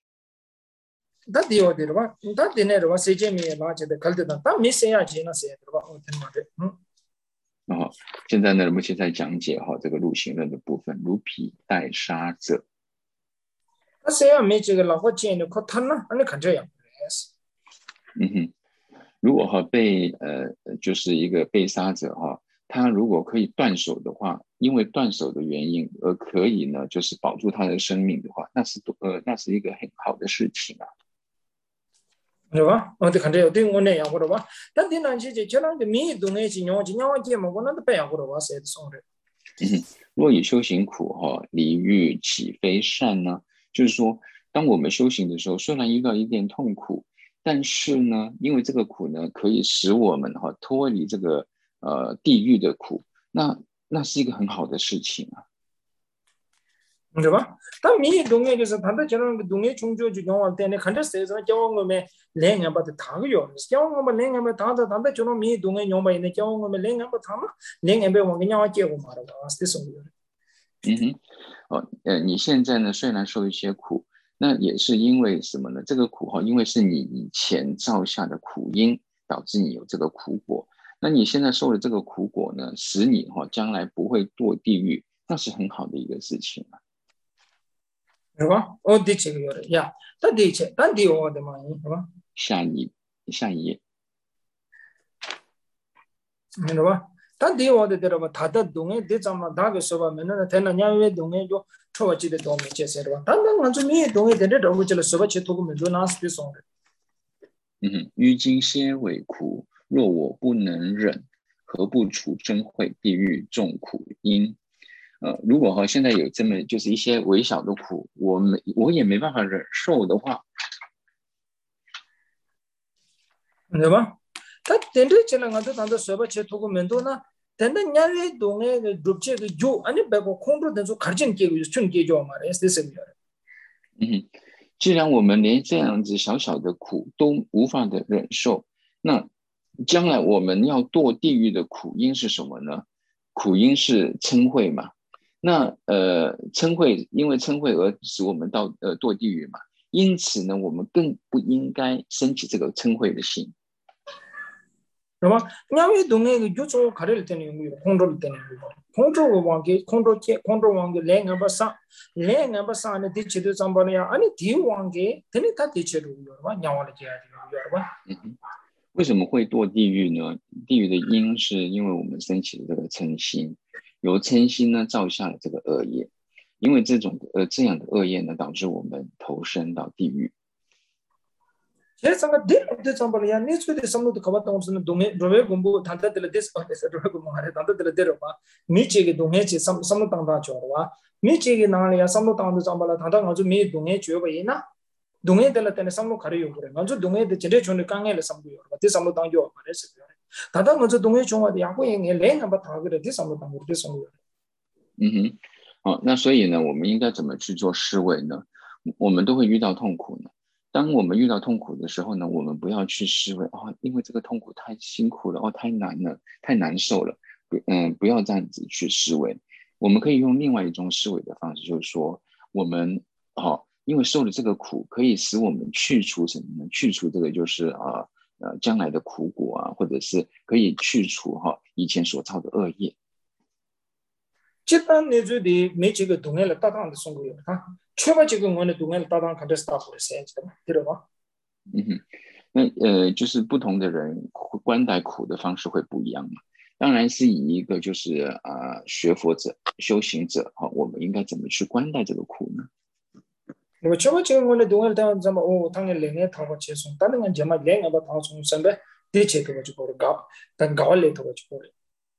다디 어디로 봐? 다디 내려와 세제미에 맞이돼 갈때다 다 미세야 지나 세로 봐. 어떤 말에? 现在呢，目前在讲解这个路行论的部分，如毗代沙者。 세야 미지가 라고 지는 거 탔나? 아니 간저야. 如果被就是一个被杀者他如果可以断手的话，因为断手的原因而可以呢，就是保住他的生命的话，那是一个很好的事情啊。 对吧？我的看着对我那样或者吧，但是呢，这那个米都那些鸟节嘛，我那都不样或者吧，谁送的？ 若以修行苦离欲岂非善呢？就是说，当我们修行的时候，虽然遇到一点痛苦， 但是呢，因为这个苦呢，可以使我们脱离这个地狱的苦，那是一个很好的事情啊。 对吧？但米东西就是他的这种东西从就用完的，看着谁说叫我们两个把它打个药，叫我们两个把他的这种米东西用完呢，叫我们两个把他们两个把我们娘接过嘛的，是什么？ 嗯哼，你现在呢虽然受一些苦，那也是因为什么呢？这个苦因为是你以前造下的苦因，导致你有这个苦果。那你现在受了这个苦果呢，使你将来不会堕地狱，那是很好的一个事情啊。 是吧？的确有的呀，但的确，但的我的嘛，是吧？ 下一页。 是吧？但的我的对吧？他的东西的怎么大个说吧？没那天那年月东西就出去的多没接受的吧？但那俺这米东西在这找不起来，说吧去图个没就拿是别送的。 于今些为苦，若我不能忍，何不除真秽地狱众苦因？如果现在有这么就是一些微小的苦，我也没办法忍受的话， 对吧？他真正起来，俺这当的说吧去图个没多呢。但那年月东西的入这个有，俺这别个空着的就看见这个纯给叫嘛的，是什么样的？既然我们连这样子小小的苦都无法的忍受，那将来我们要堕地狱的苦因是什么呢？苦因是嗔恚嘛。那嗔恚，因为嗔恚而使我们到堕地狱嘛。因此呢，我们更不应该升起这个嗔恚的心。 是吧？年月东西就做看着的用的，空着的用的，空着我忘记，空着天，空着忘记两个不上，两个不上呢，的确都上班了呀，俺的地忘记，等于他的确都有了吧？娘忘了这样的有了吧？ 为什么会堕地狱呢？地狱的因是因为我们升起了这个嗔心，由嗔心呢造下了这个恶业，因为这样的恶业呢，导致我们投身到地狱。 其实这上班了呀，你说的什么都搞不懂，是那东西，如果公布谈到的了，这是如果公布还是谈到的了的话，你这个东西是什么当大叫的话，你这个哪里呀？什么当的上班了？谈到我就没东西绝不赢呐。东西的了，但是什么考虑有个人，我就东西的今天从你刚开了什么有了，这什么当有嘛的是的。谈到我这东西从我的呀，我也连个把他个的，这什么当有，这什么有。 那所以呢，我们应该怎么去做思维呢？我们都会遇到痛苦呢。当我们遇到痛苦的时候呢，我们不要去思维因为这个痛苦太辛苦了，太难了，太难受了。不要这样子去思维。我们可以用另外一种思维的方式，就是说，我们因为受了这个苦，可以使我们去除什么呢？去除这个就是将来的苦果啊，或者是可以去除以前所造的恶业。 这当你这里没几个东西了，搭档的送过有啊，确保这个我的东西搭档看着是大伙的设计的嘛，对吧？ 那就是不同的人观待苦的方式会不一样嘛。当然是以一个就是学佛者、修行者我们应该怎么去观待这个苦呢？ 我确保这个我的东西搭怎么当然两个头发切松，但那个节目两个把头从身边的切头发就过来搞，但搞来头发就过来。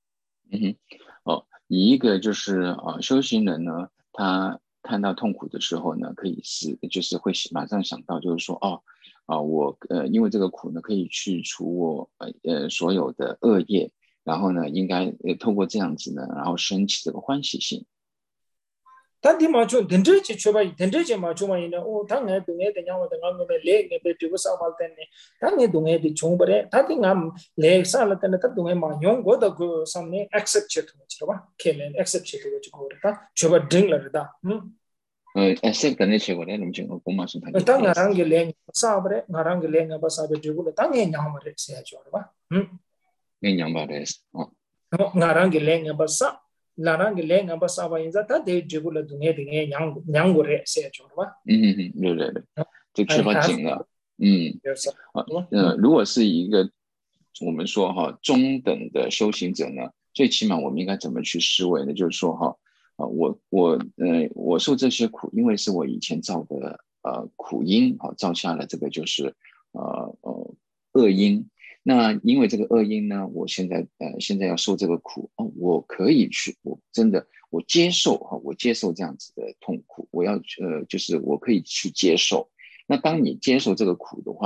以一个就是修行人呢，他看到痛苦的时候呢，可以就是会马上想到，就是说我因为这个苦呢，可以去除我所有的恶业，然后呢，应该透过这样子呢，然后升起这个欢喜心。 但你嘛就等着去确保，等着去嘛就嘛呢，当然东西的让我等我们来个别这个啥嘛的呢，当然东西的穷不的，他的俺来啥了的呢，他东西嘛用过的个上面 accept 去头知道吧？可能 accept 去头就过了，他确保定了的， accept 的结果呢，我们讲公嘛是他当然个来啥不的，俺个来个把啥的这个了，当然让我们谁去了吧？ 跟杨把的俺个来个把啥？나랑 게 랭가 바사바 인자 다 데지고라 동에 등에 양고래 세죠 봐. 对对对，就缺乏紧了。如果是一个我们说中等的修行者呢，最起码我们应该怎么去思维呢？就是说我受这些苦，因为是我以前造的苦因造下了这个就是恶因。那因为这个恶因呢，我现在要受这个苦我可以去，我接受我接受这样子的痛苦，我要就是我可以去接受。那当你接受这个苦的话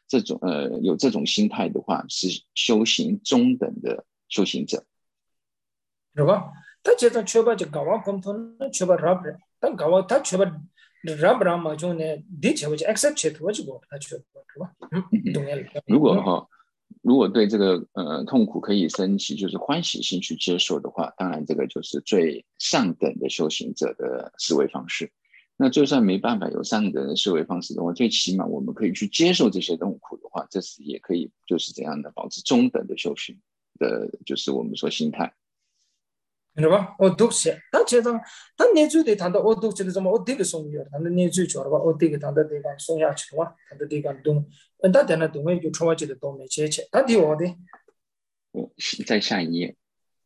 有这种心态的话，是修行中等的修行者， 是吧？他这种确保就搞完共同的确保rapper，但搞完他确保rapper嘛就呢，的确我就 accept 确保就过，他确保是吧？懂了。 如果对这个痛苦可以升起就是欢喜心去接受的话，当然这个就是最上等的修行者的思维方式。那就算没办法有上等的思维方式的话，最起码我们可以去接受这些痛苦的话，这是也可以就是这样的保持中等的修行的，就是我们说心态。 是吧？我读写，但这种，但你最得谈到我读写的什么，我这个送约，谈到你最主要的话，我这个谈到这个送下去的话，谈到这个东，但等那东西就出来这个东没解决，但第我的， 在下一页，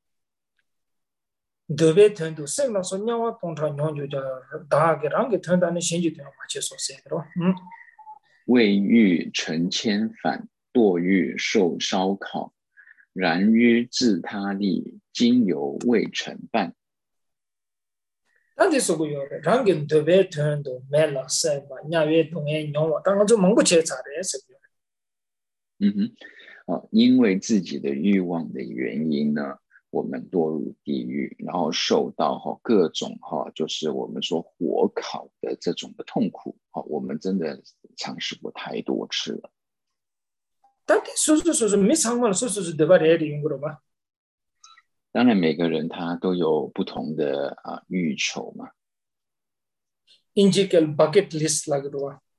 特别谈到生了说让我通常让就叫大个让个谈到你先就对嘛去说噻，对吧？ 未欲成千返，堕欲受烧烤，然于自他利，今犹未成半。 但这是个有的，让个特别谈到没了噻嘛，人越东西让我，当然就蒙不切查的是有的。因为自己的欲望的原因呢，我们堕入地狱，然后受到各种就是我们说火烤的这种的痛苦，我们真的尝试过太多次了。 但说没想过了，说对吧？这里用过了吧？ 当然，每个人他都有不同的欲求嘛。 Injil bucket list 啦，对吧？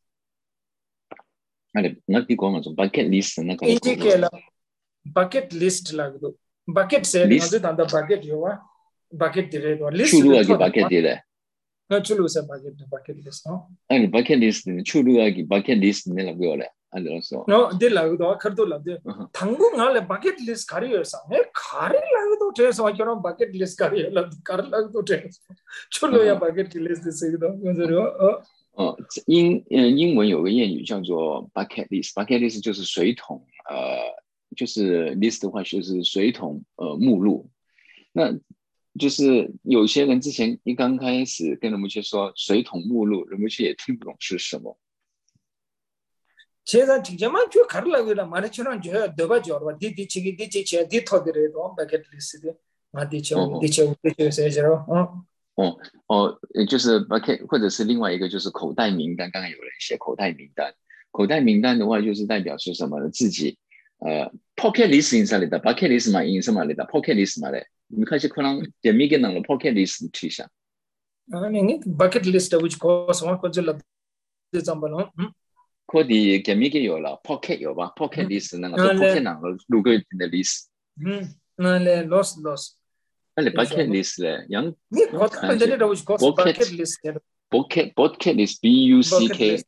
那你講嗰種 bucket list 那個 Injil bucket list 啦，對 bucket 寫你講最單的 bucket 有啊 ，bucket 啲咧， list 出路嘅 bucket 啲咧， 那出路係 bucket list 哦。 你 bucket list 出路嘅 bucket list 你諗過咧？按照說， no，啲嚟到佢都嚟啲，당구我咧 bucket list 卡里有啥？卡里嚟到這什麼叫做 bucket list 卡里嚟，卡里嚟到這，出路呀 bucket list 係的，我覺得英文有個諺語叫做 bucket list，bucket list 就是水桶，就是 list 的話就是水桶目錄。那就是有些人之前一剛開始跟人們去說水桶目錄，人們去也聽不懂是什麼。 其實聽見嘛，就卡里嚟嘅啦，馬來西亞就對吧？就話啲套啲嚟到 bucket list 的，啊啲寫住咯， 就是 bucket， 或者是另外一個就是口袋名單。剛才有人寫口袋名單，口袋名單的話就是代表是什麼呢？自己pocket list in 啥嚟的 ，bucket list 嘛 in 什麼嚟的 ，pocket list 嘛嘞。你開始可能點咪嘅能了 pocket list 提下。 你 bucket list which個什麼個就嚟啲咁樣佢哋點咪嘅有了 pocket 有吧 ？pocket list 那個 pocket 能了錄個的 list。 那咧 lost。 那你 bucket list 咧，樣你覺得你哋which個 bucket list？bucket list buck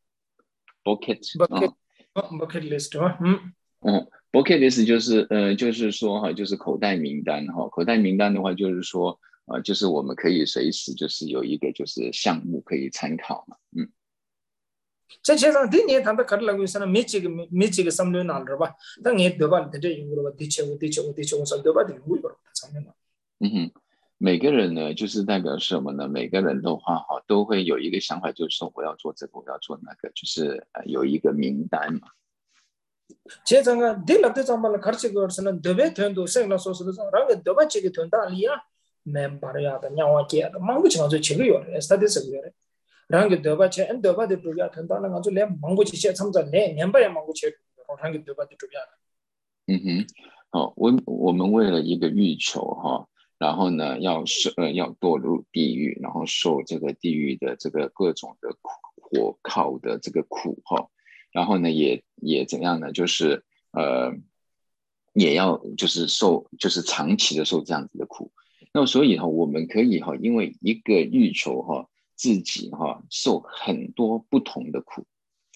bucket list 啊 ，bucket list 就是說就是口袋名單口袋名單的話就是說就是我們可以隨時就是有一個就是項目可以參考嘛， 在街上啲嘢談到卡里嚟嘅時候，每幾個心裏難係吧？但係對吧？你哋用過的確，我說對吧？你用過的上面嘛。 每個人呢，就是代表什麼呢？每個人的話都會有一個想法，就是說我要做這個，我要做那個，就是有一個名單嘛。 제가 딜랍데 잠발 카르치거스는 더베 텐도 생라소스도 라게 더바 치게 텐다리아 멤버야다 냐와게 망고치가 저 치고요 스타디스고요 라게 더바 치 엔더바데 도야 텐다는 아주 레 망고치 치 참자네 멤버야 망고치 라게 더바데 도야 我们为了一个欲求然后呢要堕入地狱，然后受这个地狱的这个各种的火烤的这个苦然后呢也怎样呢，就是也要就是就是长期的受这样子的苦。那所以我们可以因为一个欲求自己受很多不同的苦。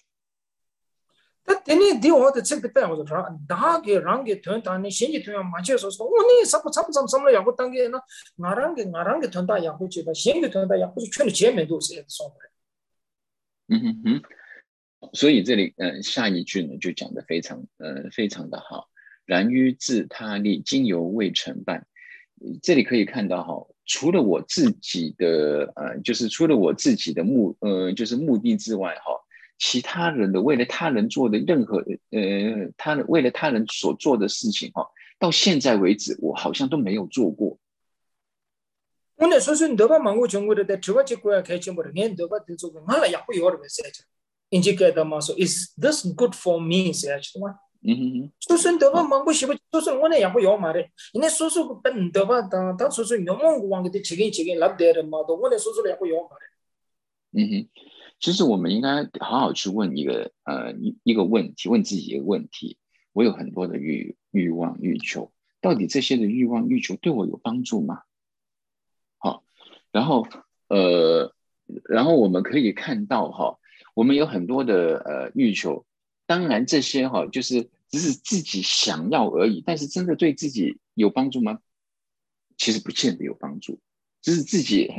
但你我的这个带我的说，大个让给团团你现在团要马上说，我你什么要不当个呢？我让给团团要不去吧，现在团团要不去全的前面都是说的。所以这里下一句呢就讲得非常的好，然于自他利，今犹未成半。这里可以看到除了我自己的就是除了我自己的就是目的之外其他人的为了他人做的任何为了他人所做的事情到现在为止我好像都没有做过。 오늘 소순 너가 망고 정보를 때 저거 찍고야 개침을 내 너가 들고 말아 약고 요를 메시지 인지게다 마서 is this good for me 세지 뭐 소순 너가 망고 싶어 소순 오늘 약고 요 말에 이내 소수 그 너가 다 소순 영몽 왕게 지게 랍데를 마도 오늘 소수 약고 요 말에 其实我们应该好好去问一个问题，问自己一个问题：我有很多的欲望欲求，到底这些的欲望欲求对我有帮助吗？好，然后我们可以看到我们有很多的欲求，当然这些就是只是自己想要而已，但是真的对自己有帮助吗？其实不见得有帮助，只是自己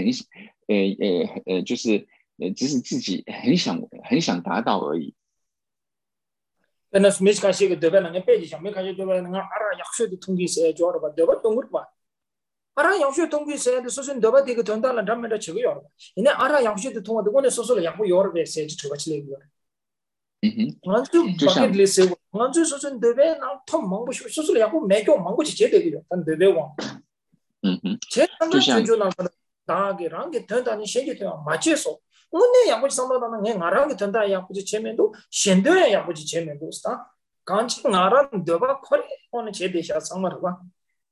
只是自己很想达到而已。 那是没看些个对吧？那个背景上没看些对吧？那个阿拉养血的统计学做的吧？对吧？懂不吧？阿拉养血统计学的说是对吧？这个团队了，咱们的这个样，因为阿拉养血的统计，我那说是了养不样的呗，谁去这个之类的。俺就把个历史，俺就说是对吧？那他忙不说是了养不没叫忙不去接这个样，但对吧？忘。这他们全球那个大个，让个团队你先去听，没接受。我那养不起上到那个，俺让个团队养不起前面都，现在养不起前面都是啥？刚才俺让对吧？快点，我那前底下上嘛对吧？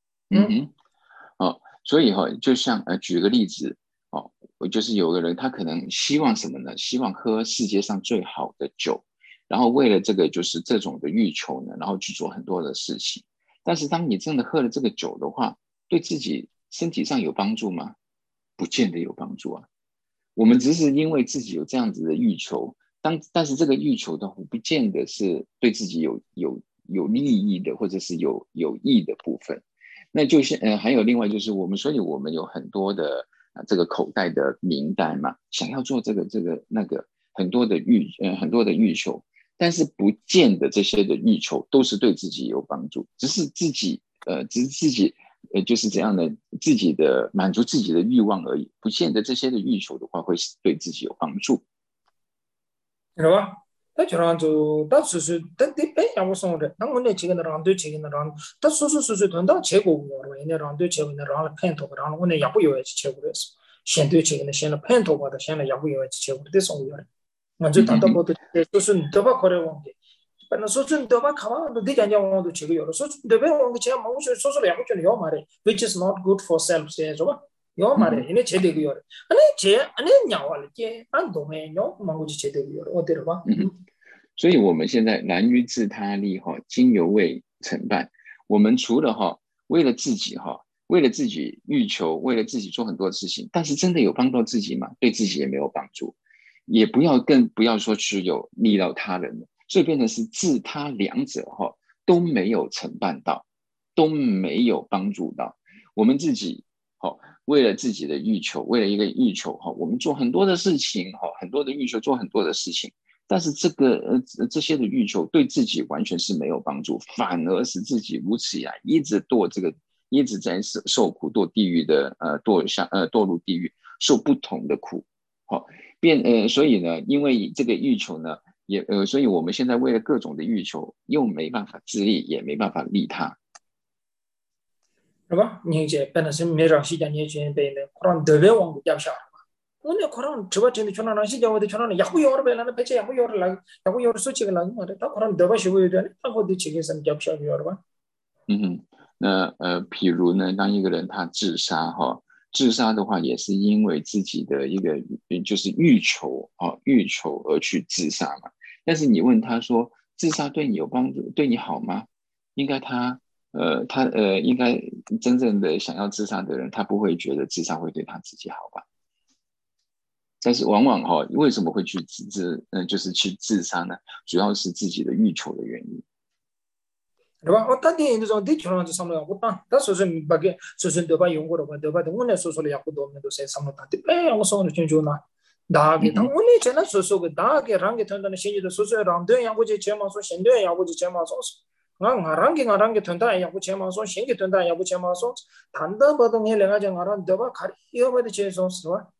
所以就像举个例子就是有个人他可能希望什么呢？希望喝世界上最好的酒，然后为了这个就是这种的欲求呢，然后去做很多的事情。但是当你真的喝了这个酒的话，对自己身体上有帮助吗？不见得有帮助啊。我们只是因为自己有这样子的欲求，但是这个欲求的话，不见得是对自己有利益的，或者是有益的部分。那就是还有另外就是所以我们有很多的这个口袋的名单嘛，想要做这个那个很多的欲求，但是不见得这些的欲求都是对自己有帮助，只是自己就是怎样的自己的满足自己的欲望而已，不见得这些的欲求的话会对自己有帮助， 是吧？那就让就，但是等让我说的，那我那几个让对几个让，但是等到结果我了，那让对结果那让了偏头，让我那也不有一起结果的是，先对几个那先了偏头的，先了也不有一起结果的送有的，我就谈到不的，就是你都把考虑忘记，反正说你都把看完都得讲讲我都这个有了，说对吧？我个钱嘛，我说两个就要嘛的 ，which is not good for self， 是吧？要嘛的，因为这个有的，那鸟啊，这俺都没鸟，嘛我就这个有的，我对了吧？ 所以我们现在难于自他利经由未成办。我们除了为了自己为了自己欲求，为了自己做很多事情，但是真的有帮到自己吗？对自己也没有帮助，更不要说是有利到他人了。所以变成是自他两者都没有承办到，都没有帮助到我们自己。为了自己的欲求，为了一个欲求我们做很多的事情很多的欲求做很多的事情，但是这些的欲求对自己完全是没有帮助，反而使自己如此以来一直在受苦，堕地狱的堕入地狱，受不同的苦。所以呢，因为这个欲求呢，所以我们现在为了各种的欲求，又没办法自利，也没办法利他。 是吧？你这本来是没让时间你去背的，可能特别忘不掉下了。我那可能这个真的全让时间我的全让也不要了呗，那别这也不要了，也不要了，说这个了嘛的，他可能特别是为了他或者这个什么掉下要了吧？ 那比如呢，当一个人他自杀自杀的话，也是因为自己的一个就是欲求而去自杀嘛。但是你问他说，自杀对你有帮助，对你好吗？应该应该真正的想要自杀的人，他不会觉得自杀会对他自己好吧？但是往往为什么会去就是去自杀呢？主要是自己的欲求的原因。 对吧？我当天那种的全让就上了，我当，他说是把个说是对吧用过的吧，对吧？我那说了也不多，那都是上了当的，我说了就那。大概他我那前那说个大概让给他那现在的说让对呀，我就钱嘛说现在呀，我就钱嘛说是。我让给团队也不钱嘛说，现给团队也不钱嘛说，谈的不懂那两个讲我让对吧？看有没得钱说是吧？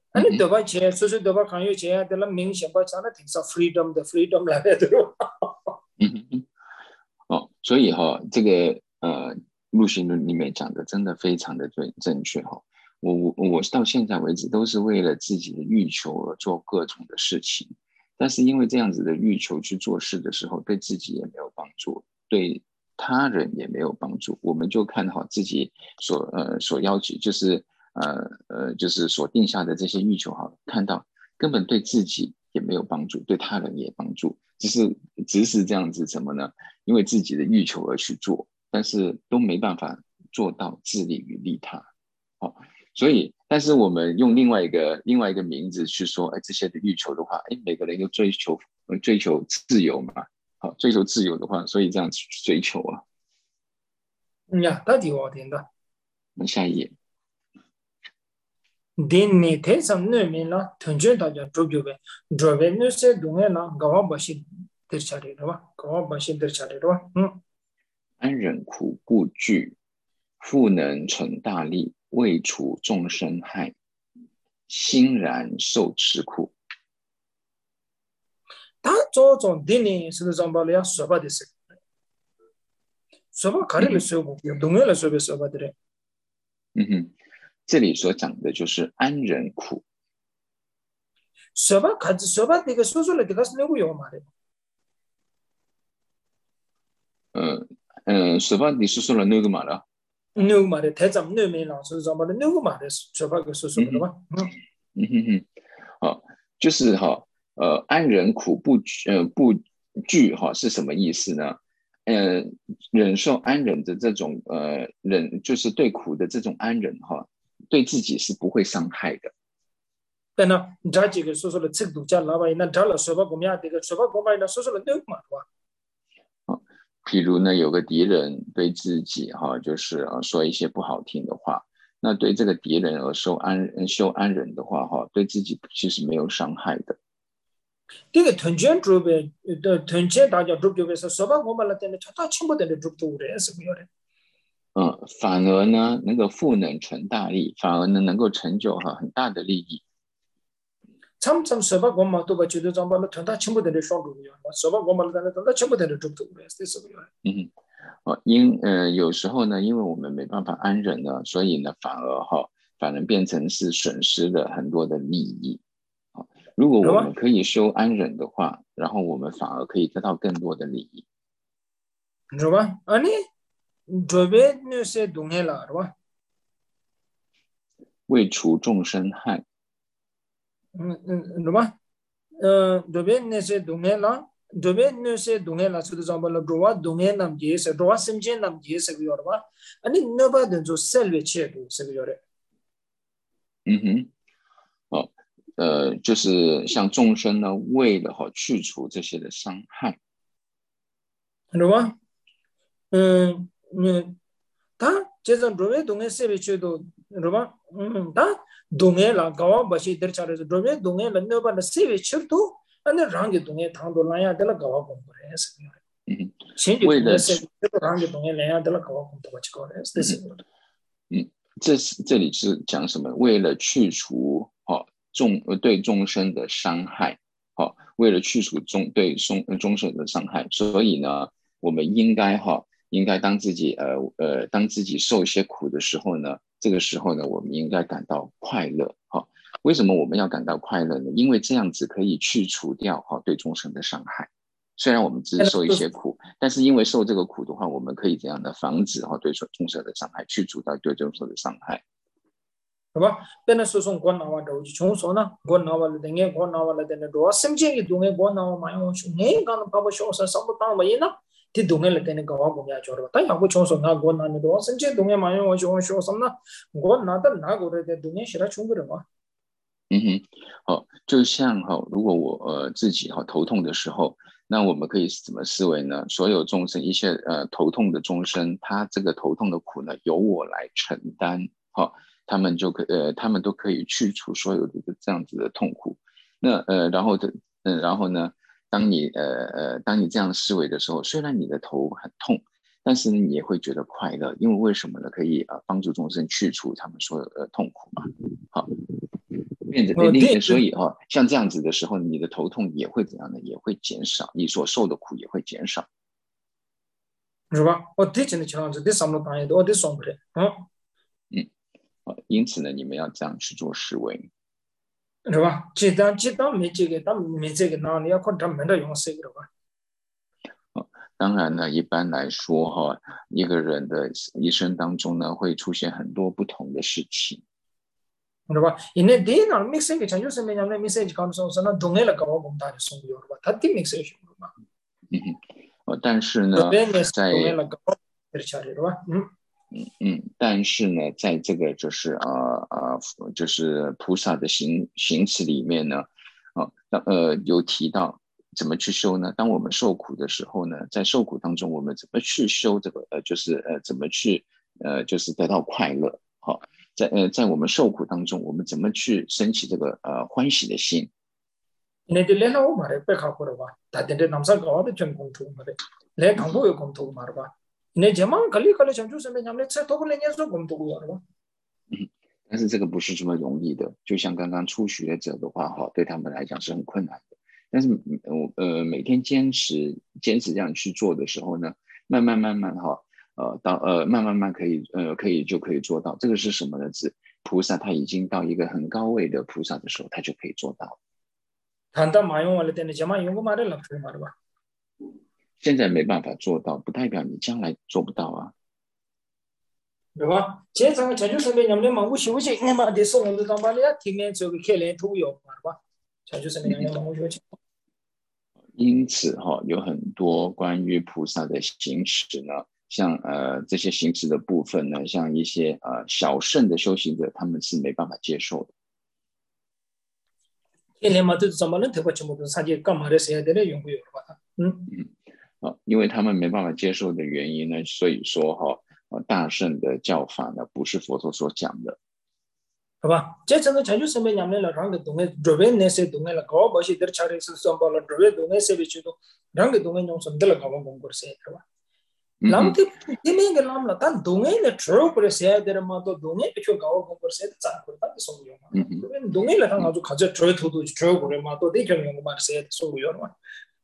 아니 더바 제 소소 더바 강요 제야 될明显把讲的挺少 freedom 的 freedom 来的对吧？ 所以这个陆行论里面讲的真的非常的正确我到现在为止都是为了自己的欲求而做各种的事情，但是因为这样子的欲求去做事的时候，对自己也没有帮助，对他人也没有帮助。我们就看好自己所要求，就是所定下的这些欲求看到根本对自己也没有帮助，对他人也帮助，只是这样子什么呢？因为自己的欲求而去做，但是都没办法做到自利与利他。所以，但是我们用另外一个名字去说，这些的欲求的话，每个人都追求自由嘛，追求自由的话，所以这样去追求啊。 呀，到底我听的。 那下一页。 딘니 대삼 뇌미나 던전다자 조교베 조베 뉴스 동에나 가와바시 들차리로와 가와바시 들차리로와 安忍苦不惧，复能成大利，为除众生害，欣然受持苦。 다 조종 딘니 스르잠발이야 소바데스 소바 가리를 쓰고 동에를 쓰고 소바들에 这里所讲的就是安忍苦。 소바 가지 소바 되게 소소를 되가 쓰려고요 말해. 소바你是说了那个嘛了？ 那个嘛的，太咱们那边老师讲嘛的，那个嘛的，说把个说说的吧。 就是安忍苦不惧是什么意思呢？忍受安忍的这种就是对苦的这种安忍对自己是不会伤害的。 对呢，这几个说说的尺度加老板，那这了说把公面这个说把公面那说说的那个嘛的吧。 譬如呢，有个敌人对自己就是说一些不好听的话，那对这个敌人而修安忍的话对自己其实没有伤害的。 这个屯前主呗，屯前大家主就说说把我们那点的，他全部点的主多的是没有的。 反而呢，那个复能成大利，反而呢能够成就很大的利益。 참说把我们都把觉得咱把那屯他全部点的双主要，说把我们那点他全部点的主多的是没有的。 有时候呢，因为我们没办法安忍呢，所以呢反而变成是损失了很多的利益。如果我们可以修安忍的话，然后我们反而可以得到更多的利益。 是吧？아니这边那些东西了，是吧？ 为除众生害。 是吧？这边那些东西了，这边那些东西了，就是咱们了，主要东西nam也是，主要心情nam也是个样的吧？아니那把人就self切度是个样的。 就是像众生呢，为了去除这些的伤害， 是吧？他这种这边东西self切度，是吧？他东西了，搞完把些点下来，这边东西了，那把那self切度，那让个东西谈到那样的了，搞完工作的是个样的。现在东西self切度让个东西那样的了，搞完工作的去搞的，是个样的。 这里是讲什么？为了去除对众生的伤害，为了去除对众生的伤害，所以呢，我们应该当自己受一些苦的时候呢，这个时候呢，我们应该感到快乐。为什么我们要感到快乐呢？因为这样子可以去除掉对众生的伤害。虽然我们只受一些苦，但是因为受这个苦的话，我们可以这样的防止对众生的伤害，去除到对众生的伤害。 是吧？但是说从国内话就从说呢，国内话的等于国内话的等于多甚至于东西国内话嘛，我说你刚刚把我说什么当没呢？ที่ตรงนี้แหละแต่ในกว่าผมอยากจะรู้แต่อยากว่าช่วงสงกรานต์นี่ด้วยซึ่งเจ้าตรงนี้มาอย่างว่าช่วงสำนักก่อนหน้าแต่หน้าก็ได้แต่ตรงนี้是来冲个的嘛。 就像如果我自己头痛的时候，那我们可以怎么思维呢？所有众生一些头痛的众生，他这个头痛的苦呢，由我来承担，他们都可以去除所有的这样子的痛苦。那然后呢，当你这样思维的时候，虽然你的头很痛， 但是呢，你也会觉得快乐，因为为什么呢？可以帮助众生去除他们所有的痛苦嘛。好，变成所以像这样子的时候，你的头痛也会怎样呢？也会减少，你所受的苦也会减少， 是吧？我提前的情况是，第三个单元我得送不了， 因此呢，你们要这样去做思维， 是吧？既当没这个，当没这个，那你要看他们的用谁的吧？ 当然呢，一般来说一个人的一生当中呢，会出现很多不同的事情。 是吧？因为第一呢，mix 个change就是没讲那 mix 刚说是那东北了搞我们大的送有是吧？他第 mix 是吧？ 但是呢，在但是呢，在这个就是就是菩萨的行持里面呢，有提到怎么去修呢？当我们受苦的时候呢，在受苦当中，我们怎么去修这个就是怎么去就是得到快乐？好，在我们受苦当中，我们怎么去升起这个欢喜的心？ 你的连我嘛的别考过了吧？他的那啥搞的全公图嘛的，连韩国有公图嘛的吧？你这嘛搞里像就是没讲的，这都不能接受公图有了吧？ 但是这个不是这么容易的，就像刚刚初学者的话，对他们来讲是很困难的。但是每天坚持这样去做的时候呢，慢慢可以就可以做到。这个是什么呢？是菩萨他已经到一个很高位的菩萨的时候，他就可以做到。 他马用完了，等你这嘛用过嘛的了，是嘛的吧？ 现在没办法做到，不代表你将来做不到啊。 对吧？这场全球上面人们忙不休息，你嘛得送我们当把你体面做个开连土有嘛的吧？全球上面人忙不休息。 因此有很多关于菩萨的行持呢，像这些行持的部分呢，像一些小圣的修行者，他们是没办法接受的。 天天嘛都怎么能透过全部都上去干嘛的时间在那用不有吧？ 因为他们没办法接受的原因呢，所以说大圣的教法呢，不是佛陀所讲的。 好吧，这整个全球上面人们了，让个东西周边那些东西了，搞不起点差的是上报了，周边东西设备去都，让个东西用什么的了，搞不公过些，是吧？咱的里面个咱们了，但东西的主要不是些的嘛，都东西去搞公过些的，咱不但是送用嘛，周边东西了，他那就靠这主要投都主要过来嘛，都得用用嘛，些的送用嘛。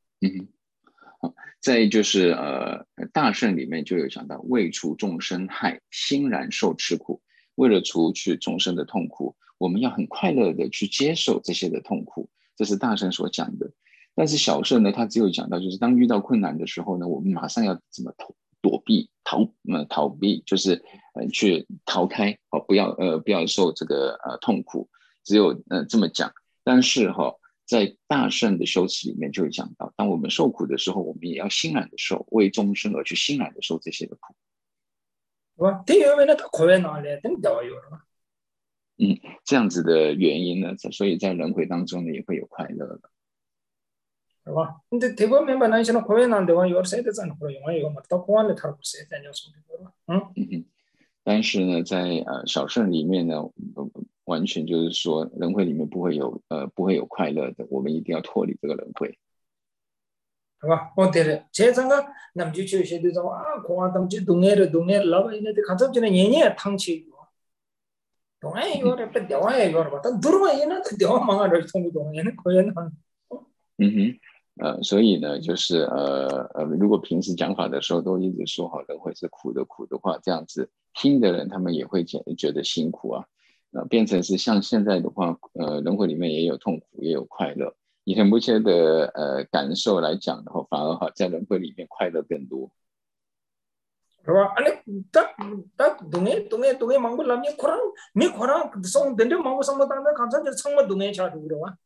再就是大圣里面就有讲到，为除众生害，欣然受吃苦。为了除去众生的痛苦，我们要很快乐的去接受这些的痛苦，这是大圣所讲的。但是小圣呢，他只有讲到，就是当遇到困难的时候呢，我们马上要怎么躲避、逃避，就是去逃开，不要受这个痛苦，只有这么讲。但是在大圣的修持里面就会讲到，当我们受苦的时候，我们也要欣然的受，为众生而去欣然的受这些的苦。 是吧？第二位呢，他快哪里？等掉有了嘛？ 这样子的原因呢，所以在轮回当中呢，也会有快乐的， 是吧？你这대부분 member那些那快哪的话，有谁的咱快用啊有嘛？到快的他不谁在讲什么的吧？ 但是呢，在小圣里面呢，完全就是说轮回里面不会有快乐的，我们一定要脱离这个轮回。 是吧？我对了，这整个咱们就去些这种啊，光他们就东北老百姓的看着就那年年汤起有，东北有的不掉啊有了吧？但多了也那掉嘛，这从不懂，也那可以那。所以呢，就是如果平时讲法的时候都一直说轮回是苦的话，这样子听的人他们也会觉得辛苦啊。变成是像现在的话，轮回里面也有痛苦，也有快乐。以目前的感受来讲的话，反而在轮回里面快乐更多， 是吧？啊，你东北忙不了，你可能送真正忙不上不单的，看着就成了东北家族的哇。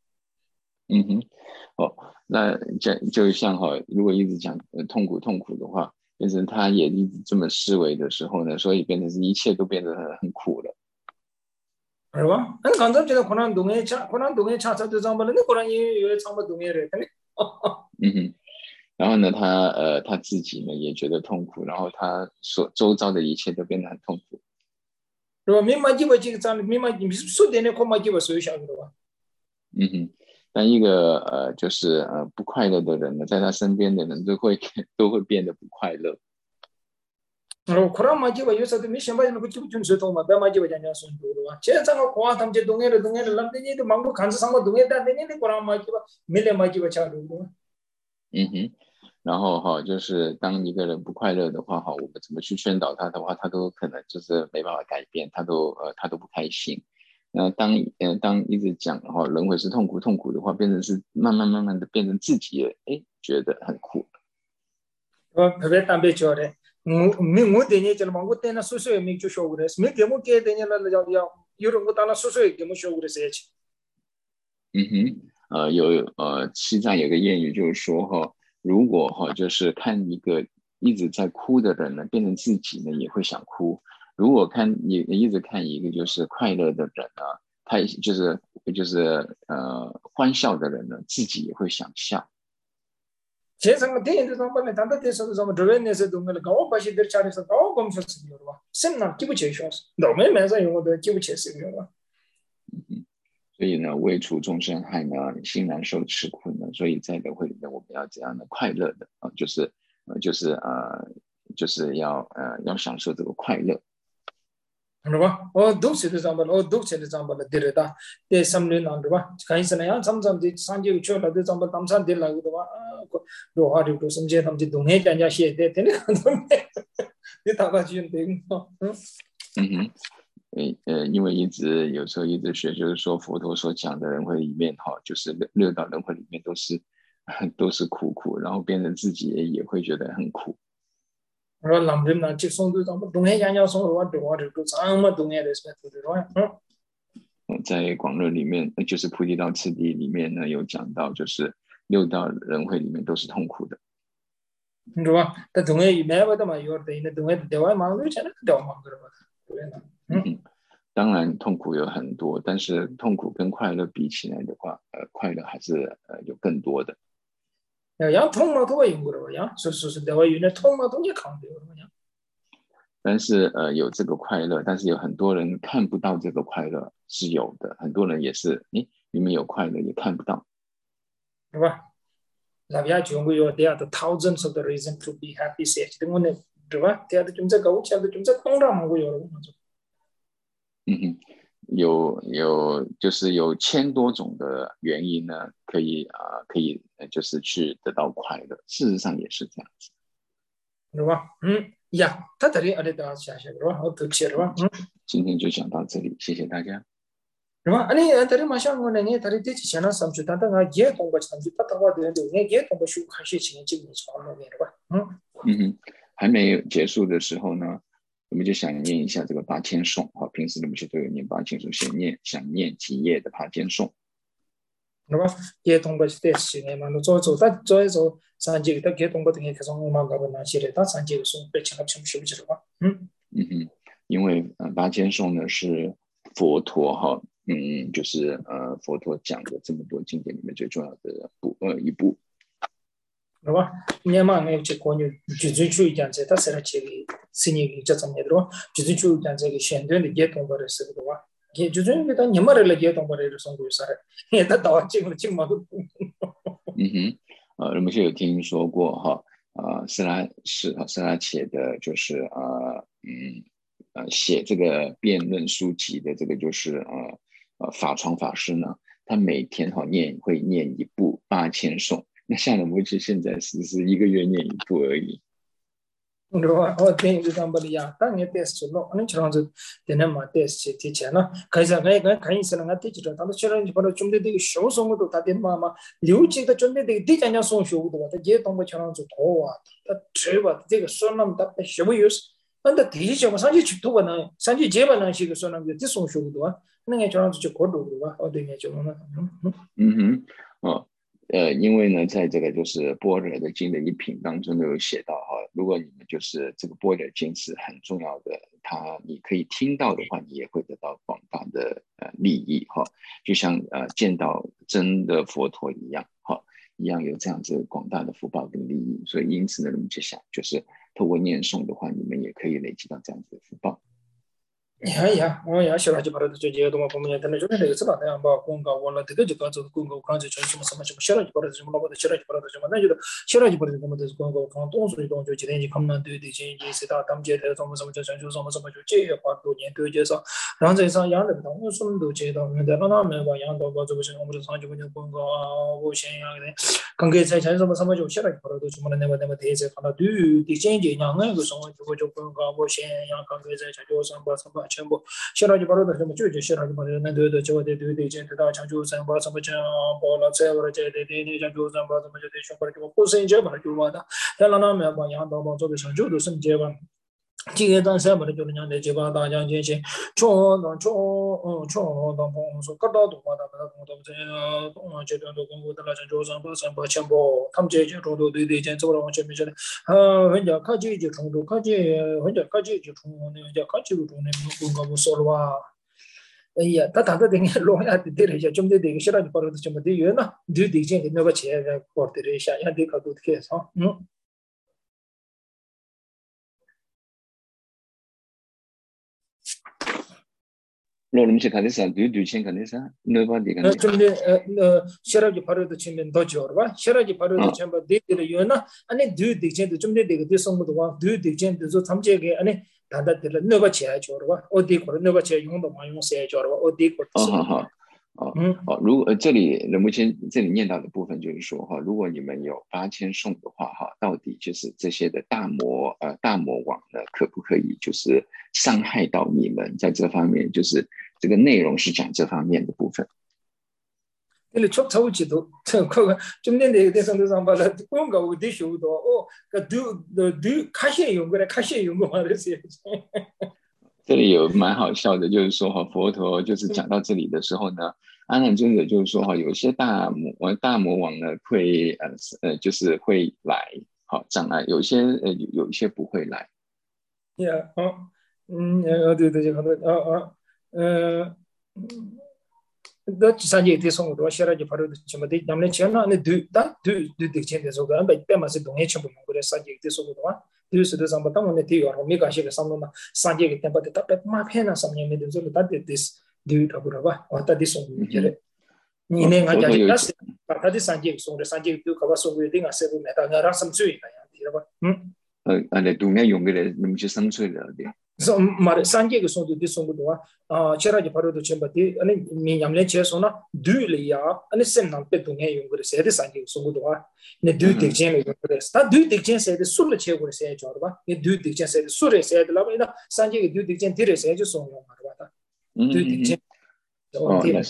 那就像如果一直讲痛苦的话，变成他也一直这么思维的时候呢，所以变成是一切都变得很苦了。 是吧？那刚才觉得可能东北差就上不了，你可能也上不东北的，肯定。 然后呢，他自己呢也觉得痛苦，然后他所周遭的一切都变得很痛苦， 是吧？没买几个这个账，没买你说点的可买几个手下的吧？ 但一个就是不快乐的人呢，在他身边的人都会变得不快乐。 코란 마지와 요사도 미션 바이는 그 기분 좋도 막 마지와 장냐 손도와 제상어 고아 담제 동해를 람데니도 망고 간사상고 동해다 되니데 코란 마지와 밀레 마지와 차도 然后就是当一个人不快乐的话我们怎么去劝导他的话，他都可能就是没办法改变，他都不开心。那当一直讲轮回是痛苦痛苦的话，变成是慢慢的变成自己也觉得很苦。 베베 담베 줘래 미 되니 저 망고 때나 소소에 미 주쇼 그래서 미 게모 게 되니 야 이런 거 다나 소소에 게모 쇼 그래서 해지 西藏有个谚语就是说如果就是看一个一直在哭的人呢，变成自己呢也会想哭。如果一直看一个就是快乐的人呢，他就是欢笑的人呢，自己也会想笑。 제상 대인도 상반에 단다 대서도 좀 드웬에서 동을 가오 바시들 차려서 가오 검셨어요. sem나 기부 제셔서 너무 매서 용어도 기부 제시요. 所以呢，为除众生害呢，心难受吃苦呢，所以在轮回里面，我们要怎样的快乐的就是要享受这个快乐。 그러봐 독세도 잠발 독세도 잠발 데려다 대 삼륜 안도봐 가이스나야 삼삼지 산지 초라도 잠발 담산 될라고도 봐 로하리도 섬제 담지 동해 잔야시에 되네 네 다가지는 되는 因为有时候一直学，就是说佛陀所讲的轮回里面就是六道轮回里面都是苦，然后变成自己也会觉得很苦。 在广论里面，就是菩提道次第里面呢，有讲到，就是六道轮回里面都是痛苦的。当然痛苦有很多，但是痛苦跟快乐比起来的话，快乐还是有更多的。 但是有这个快乐，但是有很多人看不到这个快乐是有的，很多人也是，你们有快乐也看不到， 对吧？那边中国有 there are thousands of the reason to be happy say 对吧？对啊，就这个我晓得就这空让我有了。 就是有千多种的原因呢，可以就是去得到快乐，事实上也是这样子， 对吧？呀，他这里到下是吧？我都切了吧？ 今天就讲到这里，谢谢大家。 对吧？아니 다리 마셔 거는 네 다리 되지 않아 삼주 다다가 예 동거 삼주 다다가 되는데 예 동거 쉬고 가시 지금 지금 처음에 봐. 还没有结束的时候呢，我们就想念一下这个八千颂。平时我们都有念八千颂，想念几页的八千颂。 对吧？예 동거 됐지. 내만 저에서 산지가 예 동거 등에 계속 막가고 나시래다 산지가 송 배치가 좀 쉬우지로 봐. 因为八千颂呢是佛陀就是佛陀讲的这么多经典里面最重要的一部。 对吧？내만 이제 권유 주주주 이제 다 세라치기 신이 저점에 들어 주주주 이제 현대의 예 동거를 쓰고 봐. 예 주주님도 니마를 예 동거를送过 살아. 얘다 다 지금 막고. 我们就有听说过斯拉切的就是写这个辩论书籍的这个就是法幢法师呢，他每天会念一部8000颂。 那像我们现在是一个月念一部而已。 그리고 어때 그 담발이야 땅에 테스트로 아니 저런저 되는 마 테스트 티잖아 가이사 가이사는 같이 저 단도 저런 바로 좀 되게 쇼송도 다 되는 마마 류지도 좀 되게 되잖아 송쇼도 다 제동거 저런 저 도와 제가这个说那么大什么意思 근데 뒤지죠 산지 주도가나 산지 제반나 시그 소나 그 송쇼도那个저런 저 고도 봐 어디에 저는 因为呢，在这个就是般若的经的一品当中都有写到如果你们就是这个般若经是很重要的，你可以听到的话，你也会得到广大的利益就像见到真的佛陀一样一样有这样子广大的福报跟利益，所以因此呢，我们就想就是透过念诵的话，你们也可以累积到这样子的福报。 야, 야, 싫어하지 말아도 저기 도 보면 되는 좀 내가 쓰다 내가 뭐 공가 원래 되게 가서 공가 간지 좀 싫어하지 말아도 좀 뭐보다 싫어하지 말아도 좀 나도 싫어하지 말아도 좀 공가 간 동수 이동 저 지내지 감난 되지 이제 세다 담제 될 좀 전주 좀 제에 파도 년 되져서 랑제상 양的东西都接到那那没把양도 뭐这个是我们上就跟公告我先样的관계 잘什么就싫어하지 말아도 좀 내가 대해서 하나 뒤 뒤진지 양의 그 성원 저 공가 뭐先样관계 잘全部싫어하지 말아도 좀 주저 싫어하지 말아도 너도 저거 이제 다 장주 선바 선바 보라 세월 제대로 장주 선바 선바 제대로 쇼파를 좀 고생제 말고 와다 달라나면 뭐 양도 뭐 저기 장주도 선제반 今天当时我们就人家这帮大家进行冲当风说各到东方的那个东西东这边的公布的那些周上把三八千包他们这些冲突对对，走了往前面去了人家科技就冲突科技人家科技就冲突人家科技就冲突公告不说了吧哎呀他谈的那个老呀对了一下准备这个现在就把这这么的远了对对现在那个钱搞的一下也得搞都开上罗龙去看的是对钱看的是那把的看的。 좀 시라지 바로도 치면 더 좋아. 시라지 바로도 참 데이를 요나 아니 두 딕젠도 좀 되게 됐었거든. 두 딕젠도 잠재게 아니 다다들 너가 제야 좋아. 어디 거를 너가 제 용도 많이 용세 좋아. 어디 거. 这里目前这里念到的部分就是说哈，如果你们有8000颂的话哈，到底就是这些的大魔王呢，可不可以就是伤害到你们？在这方面，就是这个内容是讲这方面的部分。 근데 촉차우지도 그거 좀 내내 대선도 상발라 뭔가 어디 쇼도 그두 카시에 연구래 카시에 연구 말했어요. 这里有蛮好笑的，就是说哈，佛陀就是讲到这里的时候呢，阿难尊者就是说哈，有些大魔王呢会就是会来好障碍，有一些不会来。 야, 어디 제가 너 지산지 대성으로 시라지 바로 지금 남는 지나 네 두두 딕젠에서 그 안에 빼면서 동해 전부 연구를 산지 대성으로 두스도 상부터 오늘 뒤로 미가시가 상도나 산지 때부터 답답 마페나 상념에 대해서 다데스 두라고 봐. 왔다 디송 이제 니네 가지 가스 다디 산지 송데 산지 두 가봐 송고 딩아 세부 메다 나라 삼수이다 야 디라고 안에 동해 연구를 너무 삼수이다. so mar sanje ke so de so do chera ji paro do chemba ti ani mi yamle che so na du le ya ani sem nan pe tu nge yung gre se de sanje so do ne du de chen le gre sta du de chen se de su le che gre se jo ba ne du de chen se de su re se de la ba sanje ke du de chen ti re se jo so yo ma ba ta du de chen so ti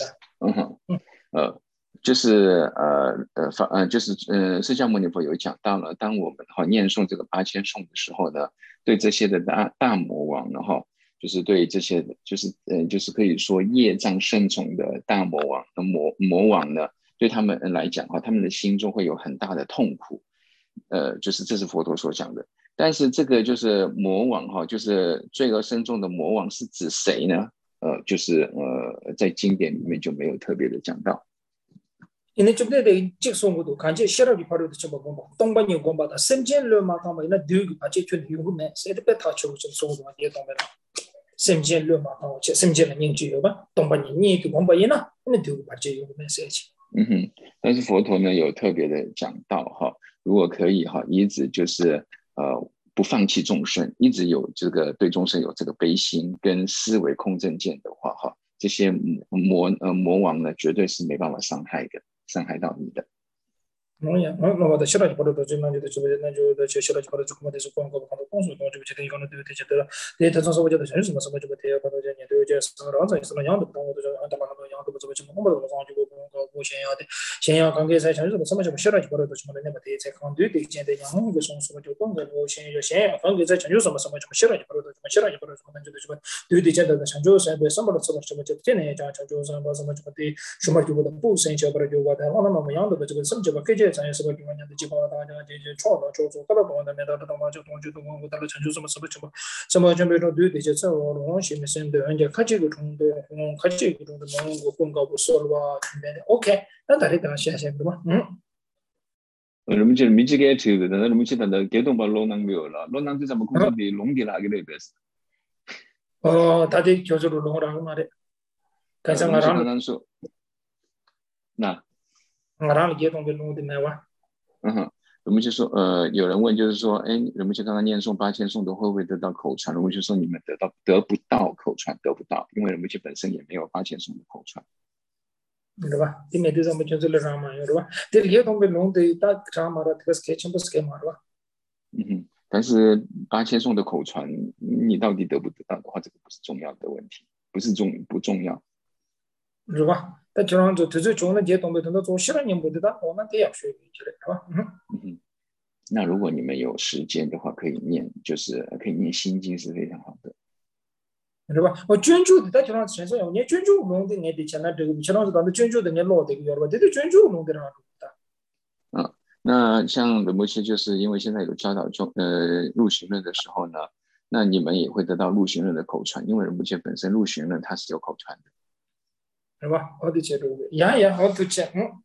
da 就是释迦牟尼佛有讲到了，当我们念诵这个8000颂的时候呢，对这些的大魔王呢就是对这些就是可以说业障深重的大魔王呢，对他们来讲他们的心中会有很大的痛苦，就是这是佛陀所讲的。但是这个就是魔王就是罪恶深重的魔王是指谁呢？就是在经典里面就没有特别的讲到。 이네 좀데 직송고도 간제 시라기 바로도 좀 보고 동반이 공부다 semjenlo 마타마 이나 뒤기 같이 준 이후에 세드베 타초 좀 송도 많이 동반다 semjenlo 마타마 제 semjen은 인지요 봐 동반이 니기 공부이나 이네 뒤기 같이 이후에 세지 但是佛陀呢有特别的讲到如果可以一直就是不放弃众生，一直有这个对众生有这个悲心跟思维空正见的话这些魔王呢绝对是没办法伤害到你的。 뭐야 뭐다 시라지 바로도 좀 만져도 저 시라지 바로 조금 돼서 공부 공수 좀 제대로 이거는 되게 데이터 선서부터 전수 뭐 선서 돼요 바로 이제 이제 서로서 있으면 양도 공부도 좀 한다만 양도 좀 공부도 가지고 공부 보셔야 돼. 신양 관계에서 전수 선서 좀 시라지 바로도 좀 내가 대체 관계 되게 되게 양도 선수 좀 공부 보셔야 신양 관계에서 전수 선서 좀 시라지 바로도 좀 시라지 바로 좀 만져도 좀 되게 되게 전수 선서 선서 좀 되네 자 전수 선서 좀 되게 주말주보다 부센 저 바로 요가 하나 뭐 양도 좀 선저 받게 자연스 밖에 그냥 지방에 다녀 이제 초도 조조 가다 보면 내가 또 맞아 동주도 뭐 달라 전주 좀 some 좀 배로 되게 저 원시 메신데 이제 가지고 정도 가지고 정도 먹는 거 뭔가 보서와 근데 오케이 나 다리다 시야시야 뭐 我们就没这个车的，但是我们现在的给动把龙囊没有了，龙囊就咱们公司的龙给哪个那边是？ 다들 교수로 농으라고 말해. 그래서 龙旭刚刚说，那龙木就说，有人问就是说，哎，龙木就刚刚念诵8000颂德会不会得到口传？龙木就说你们得不到口传，得不到，因为龙木就本身也没有8000颂的口传。 对吧？你没得什么就是了啥嘛，对吧？这里头被弄的大啥嘛的，这个 sketch 不 sketch 嘛，对吧？ 但是8000颂的口传，你到底得不得到的话，这个不是重要的问题，不重要， 是吧？但就让最重的这东西，等到做西了年不得到，我们得要学起来，是吧？ 那如果你们有时间的话，可以念，就是可以念心经是非常好的。 是吧？我捐助的，但就让先生要你捐助弄的，你得现在这个，相当是当的捐助的，你老这个要吧？这个捐助弄的啥的。 那像仁波切，就是因为现在有教导入行论的时候呢，那你们也会得到入行论的口传，因为仁波切本身入行论它是有口传的， 是吧？好的，接着，也好的讲。